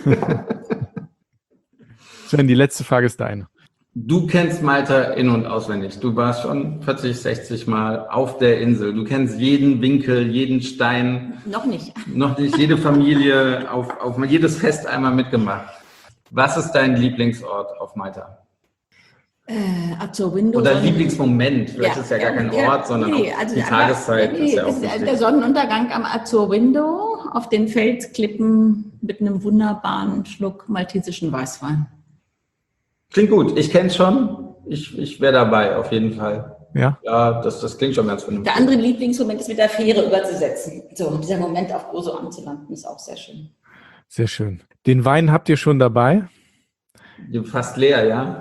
Sven, die letzte Frage ist deine. Du kennst Malta in- und auswendig. Du warst schon vierzig, sechzig Mal auf der Insel. Du kennst jeden Winkel, jeden Stein. Noch nicht. Noch nicht jede Familie, auf, auf jedes Fest einmal mitgemacht. Was ist dein Lieblingsort auf Malta? Äh, Azor Windows. Oder Lieblingsmoment? Vielleicht ja, ist ja gar kein ja, Ort, sondern nee, auch also die aber, Tageszeit. Nee, ist ja auch ist wichtig. der Sonnenuntergang am Azor Window auf den Felsklippen mit einem wunderbaren Schluck maltesischen Weißwein. Klingt gut. Ich kenne es schon. Ich, ich wäre dabei, auf jeden Fall. Ja? Ja, das, das klingt schon ganz vernünftig. Der andere Lieblingsmoment ist mit der Fähre überzusetzen. So, dieser Moment auf Gozo anzulanden ist auch sehr schön. Sehr schön. Den Wein habt ihr schon dabei? Fast leer, ja.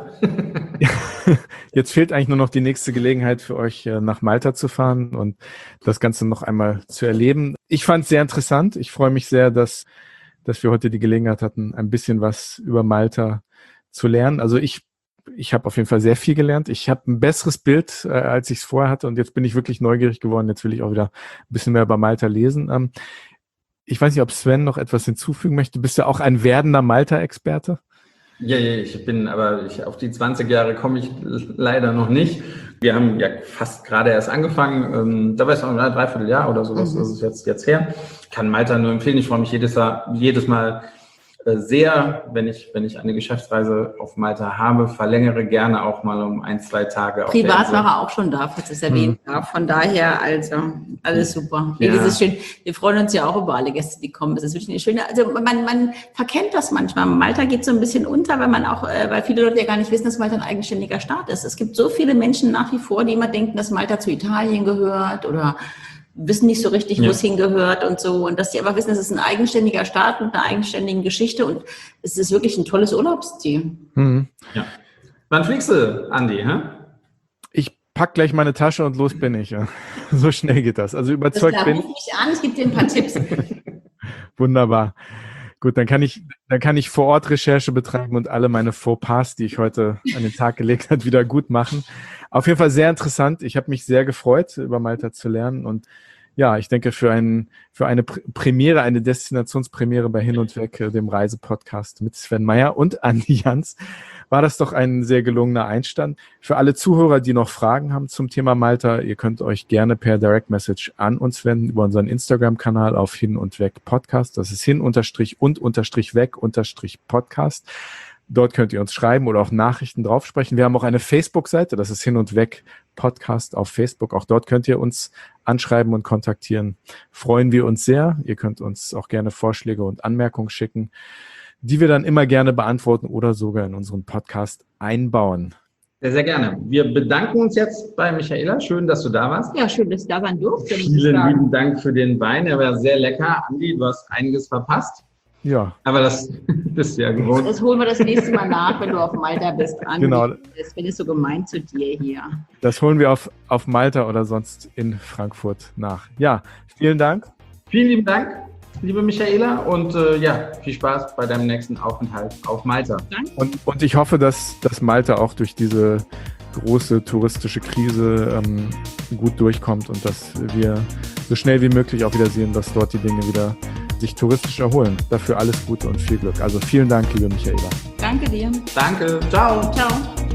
Jetzt fehlt eigentlich nur noch die nächste Gelegenheit für euch, nach Malta zu fahren und das Ganze noch einmal zu erleben. Ich fand es sehr interessant. Ich freue mich sehr, dass, dass wir heute die Gelegenheit hatten, ein bisschen was über Malta zu lernen. Also ich, ich habe auf jeden Fall sehr viel gelernt. Ich habe ein besseres Bild, äh, als ich es vorher hatte und jetzt bin ich wirklich neugierig geworden. Jetzt will ich auch wieder ein bisschen mehr über Malta lesen. Ähm, ich weiß nicht, ob Sven noch etwas hinzufügen möchte. Bist du auch ein werdender Malta-Experte? Ja, ja, ich bin, aber ich, auf die zwanzig Jahre komme ich leider noch nicht. Wir haben ja fast gerade erst angefangen. Ähm, da war es noch ein Dreivierteljahr oder sowas. Mhm. Das ist jetzt, jetzt her. Ich kann Malta nur empfehlen. Ich freue mich jedes, jedes Mal sehr, wenn ich, wenn ich eine Geschäftsreise auf Malta habe, verlängere gerne auch mal um ein, zwei Tage. Privat war er auch schon da, falls es erwähnt hm. darf. Von daher, also, alles super. Ja. Das ist schön. Wir freuen uns ja auch über alle Gäste, die kommen. Es ist wirklich eine schöne, also man, man verkennt das manchmal. Malta geht so ein bisschen unter, weil man auch, weil viele Leute ja gar nicht wissen, dass Malta ein eigenständiger Staat ist. Es gibt so viele Menschen nach wie vor, die immer denken, dass Malta zu Italien gehört oder wissen nicht so richtig, wo ja. es hingehört und so. Und dass die einfach wissen, es ist ein eigenständiger Staat mit einer eigenständigen Geschichte und es ist wirklich ein tolles Urlaubsziel. Mhm. Ja. Wann fliegst du, Andi? Hä? Ich pack gleich meine Tasche und los bin ich. Ja. So schnell geht das. Also überzeugt das bin ich. Ruf mich an, ich gebe dir ein paar Tipps. Wunderbar. Gut, dann kann ich, dann kann ich vor Ort Recherche betreiben und alle meine Fauxpas, die ich heute an den Tag gelegt habe, wieder gut machen. Auf jeden Fall sehr interessant. Ich habe mich sehr gefreut, über Malta zu lernen und ja, ich denke, für, ein, für eine Premiere, eine Destinationspremiere bei Hin und Weg, dem Reisepodcast mit Sven Meyer und Andi Jans, war das doch ein sehr gelungener Einstand. Für alle Zuhörer, die noch Fragen haben zum Thema Malta, ihr könnt euch gerne per Direct Message an uns wenden über unseren Instagram-Kanal auf Hin und Weg Podcast. Das ist hin unterstrich und unterstrich weg unterstrich Podcast. Dort könnt ihr uns schreiben oder auch Nachrichten draufsprechen. Wir haben auch eine Facebook-Seite, das ist Hin und Weg Podcast auf Facebook. Auch dort könnt ihr uns anschreiben und kontaktieren. Freuen wir uns sehr. Ihr könnt uns auch gerne Vorschläge und Anmerkungen schicken, die wir dann immer gerne beantworten oder sogar in unseren Podcast einbauen. Sehr, sehr gerne. Wir bedanken uns jetzt bei Michaela. Schön, dass du da warst. Ja, schön, dass ich da sein durfte. Vielen lieben Dank für den Wein. Er war sehr lecker. Andi, du hast einiges verpasst. Ja. Aber das bist du ja gewohnt. Das holen wir das nächste Mal nach, wenn du auf Malta bist. Andi. Genau. Das bin ich so gemein zu dir hier. Das holen wir auf, auf Malta oder sonst in Frankfurt nach. Ja, vielen Dank. Vielen lieben Dank, liebe Michaela. Und äh, ja, viel Spaß bei deinem nächsten Aufenthalt auf Malta. Danke. Und, und ich hoffe, dass, dass Malta auch durch diese große touristische Krise ähm, gut durchkommt und dass wir so schnell wie möglich auch wieder sehen, dass dort die Dinge wieder sich touristisch erholen. Dafür alles Gute und viel Glück. Also vielen Dank, liebe Michaela. Danke dir. Danke. Ciao. Ciao.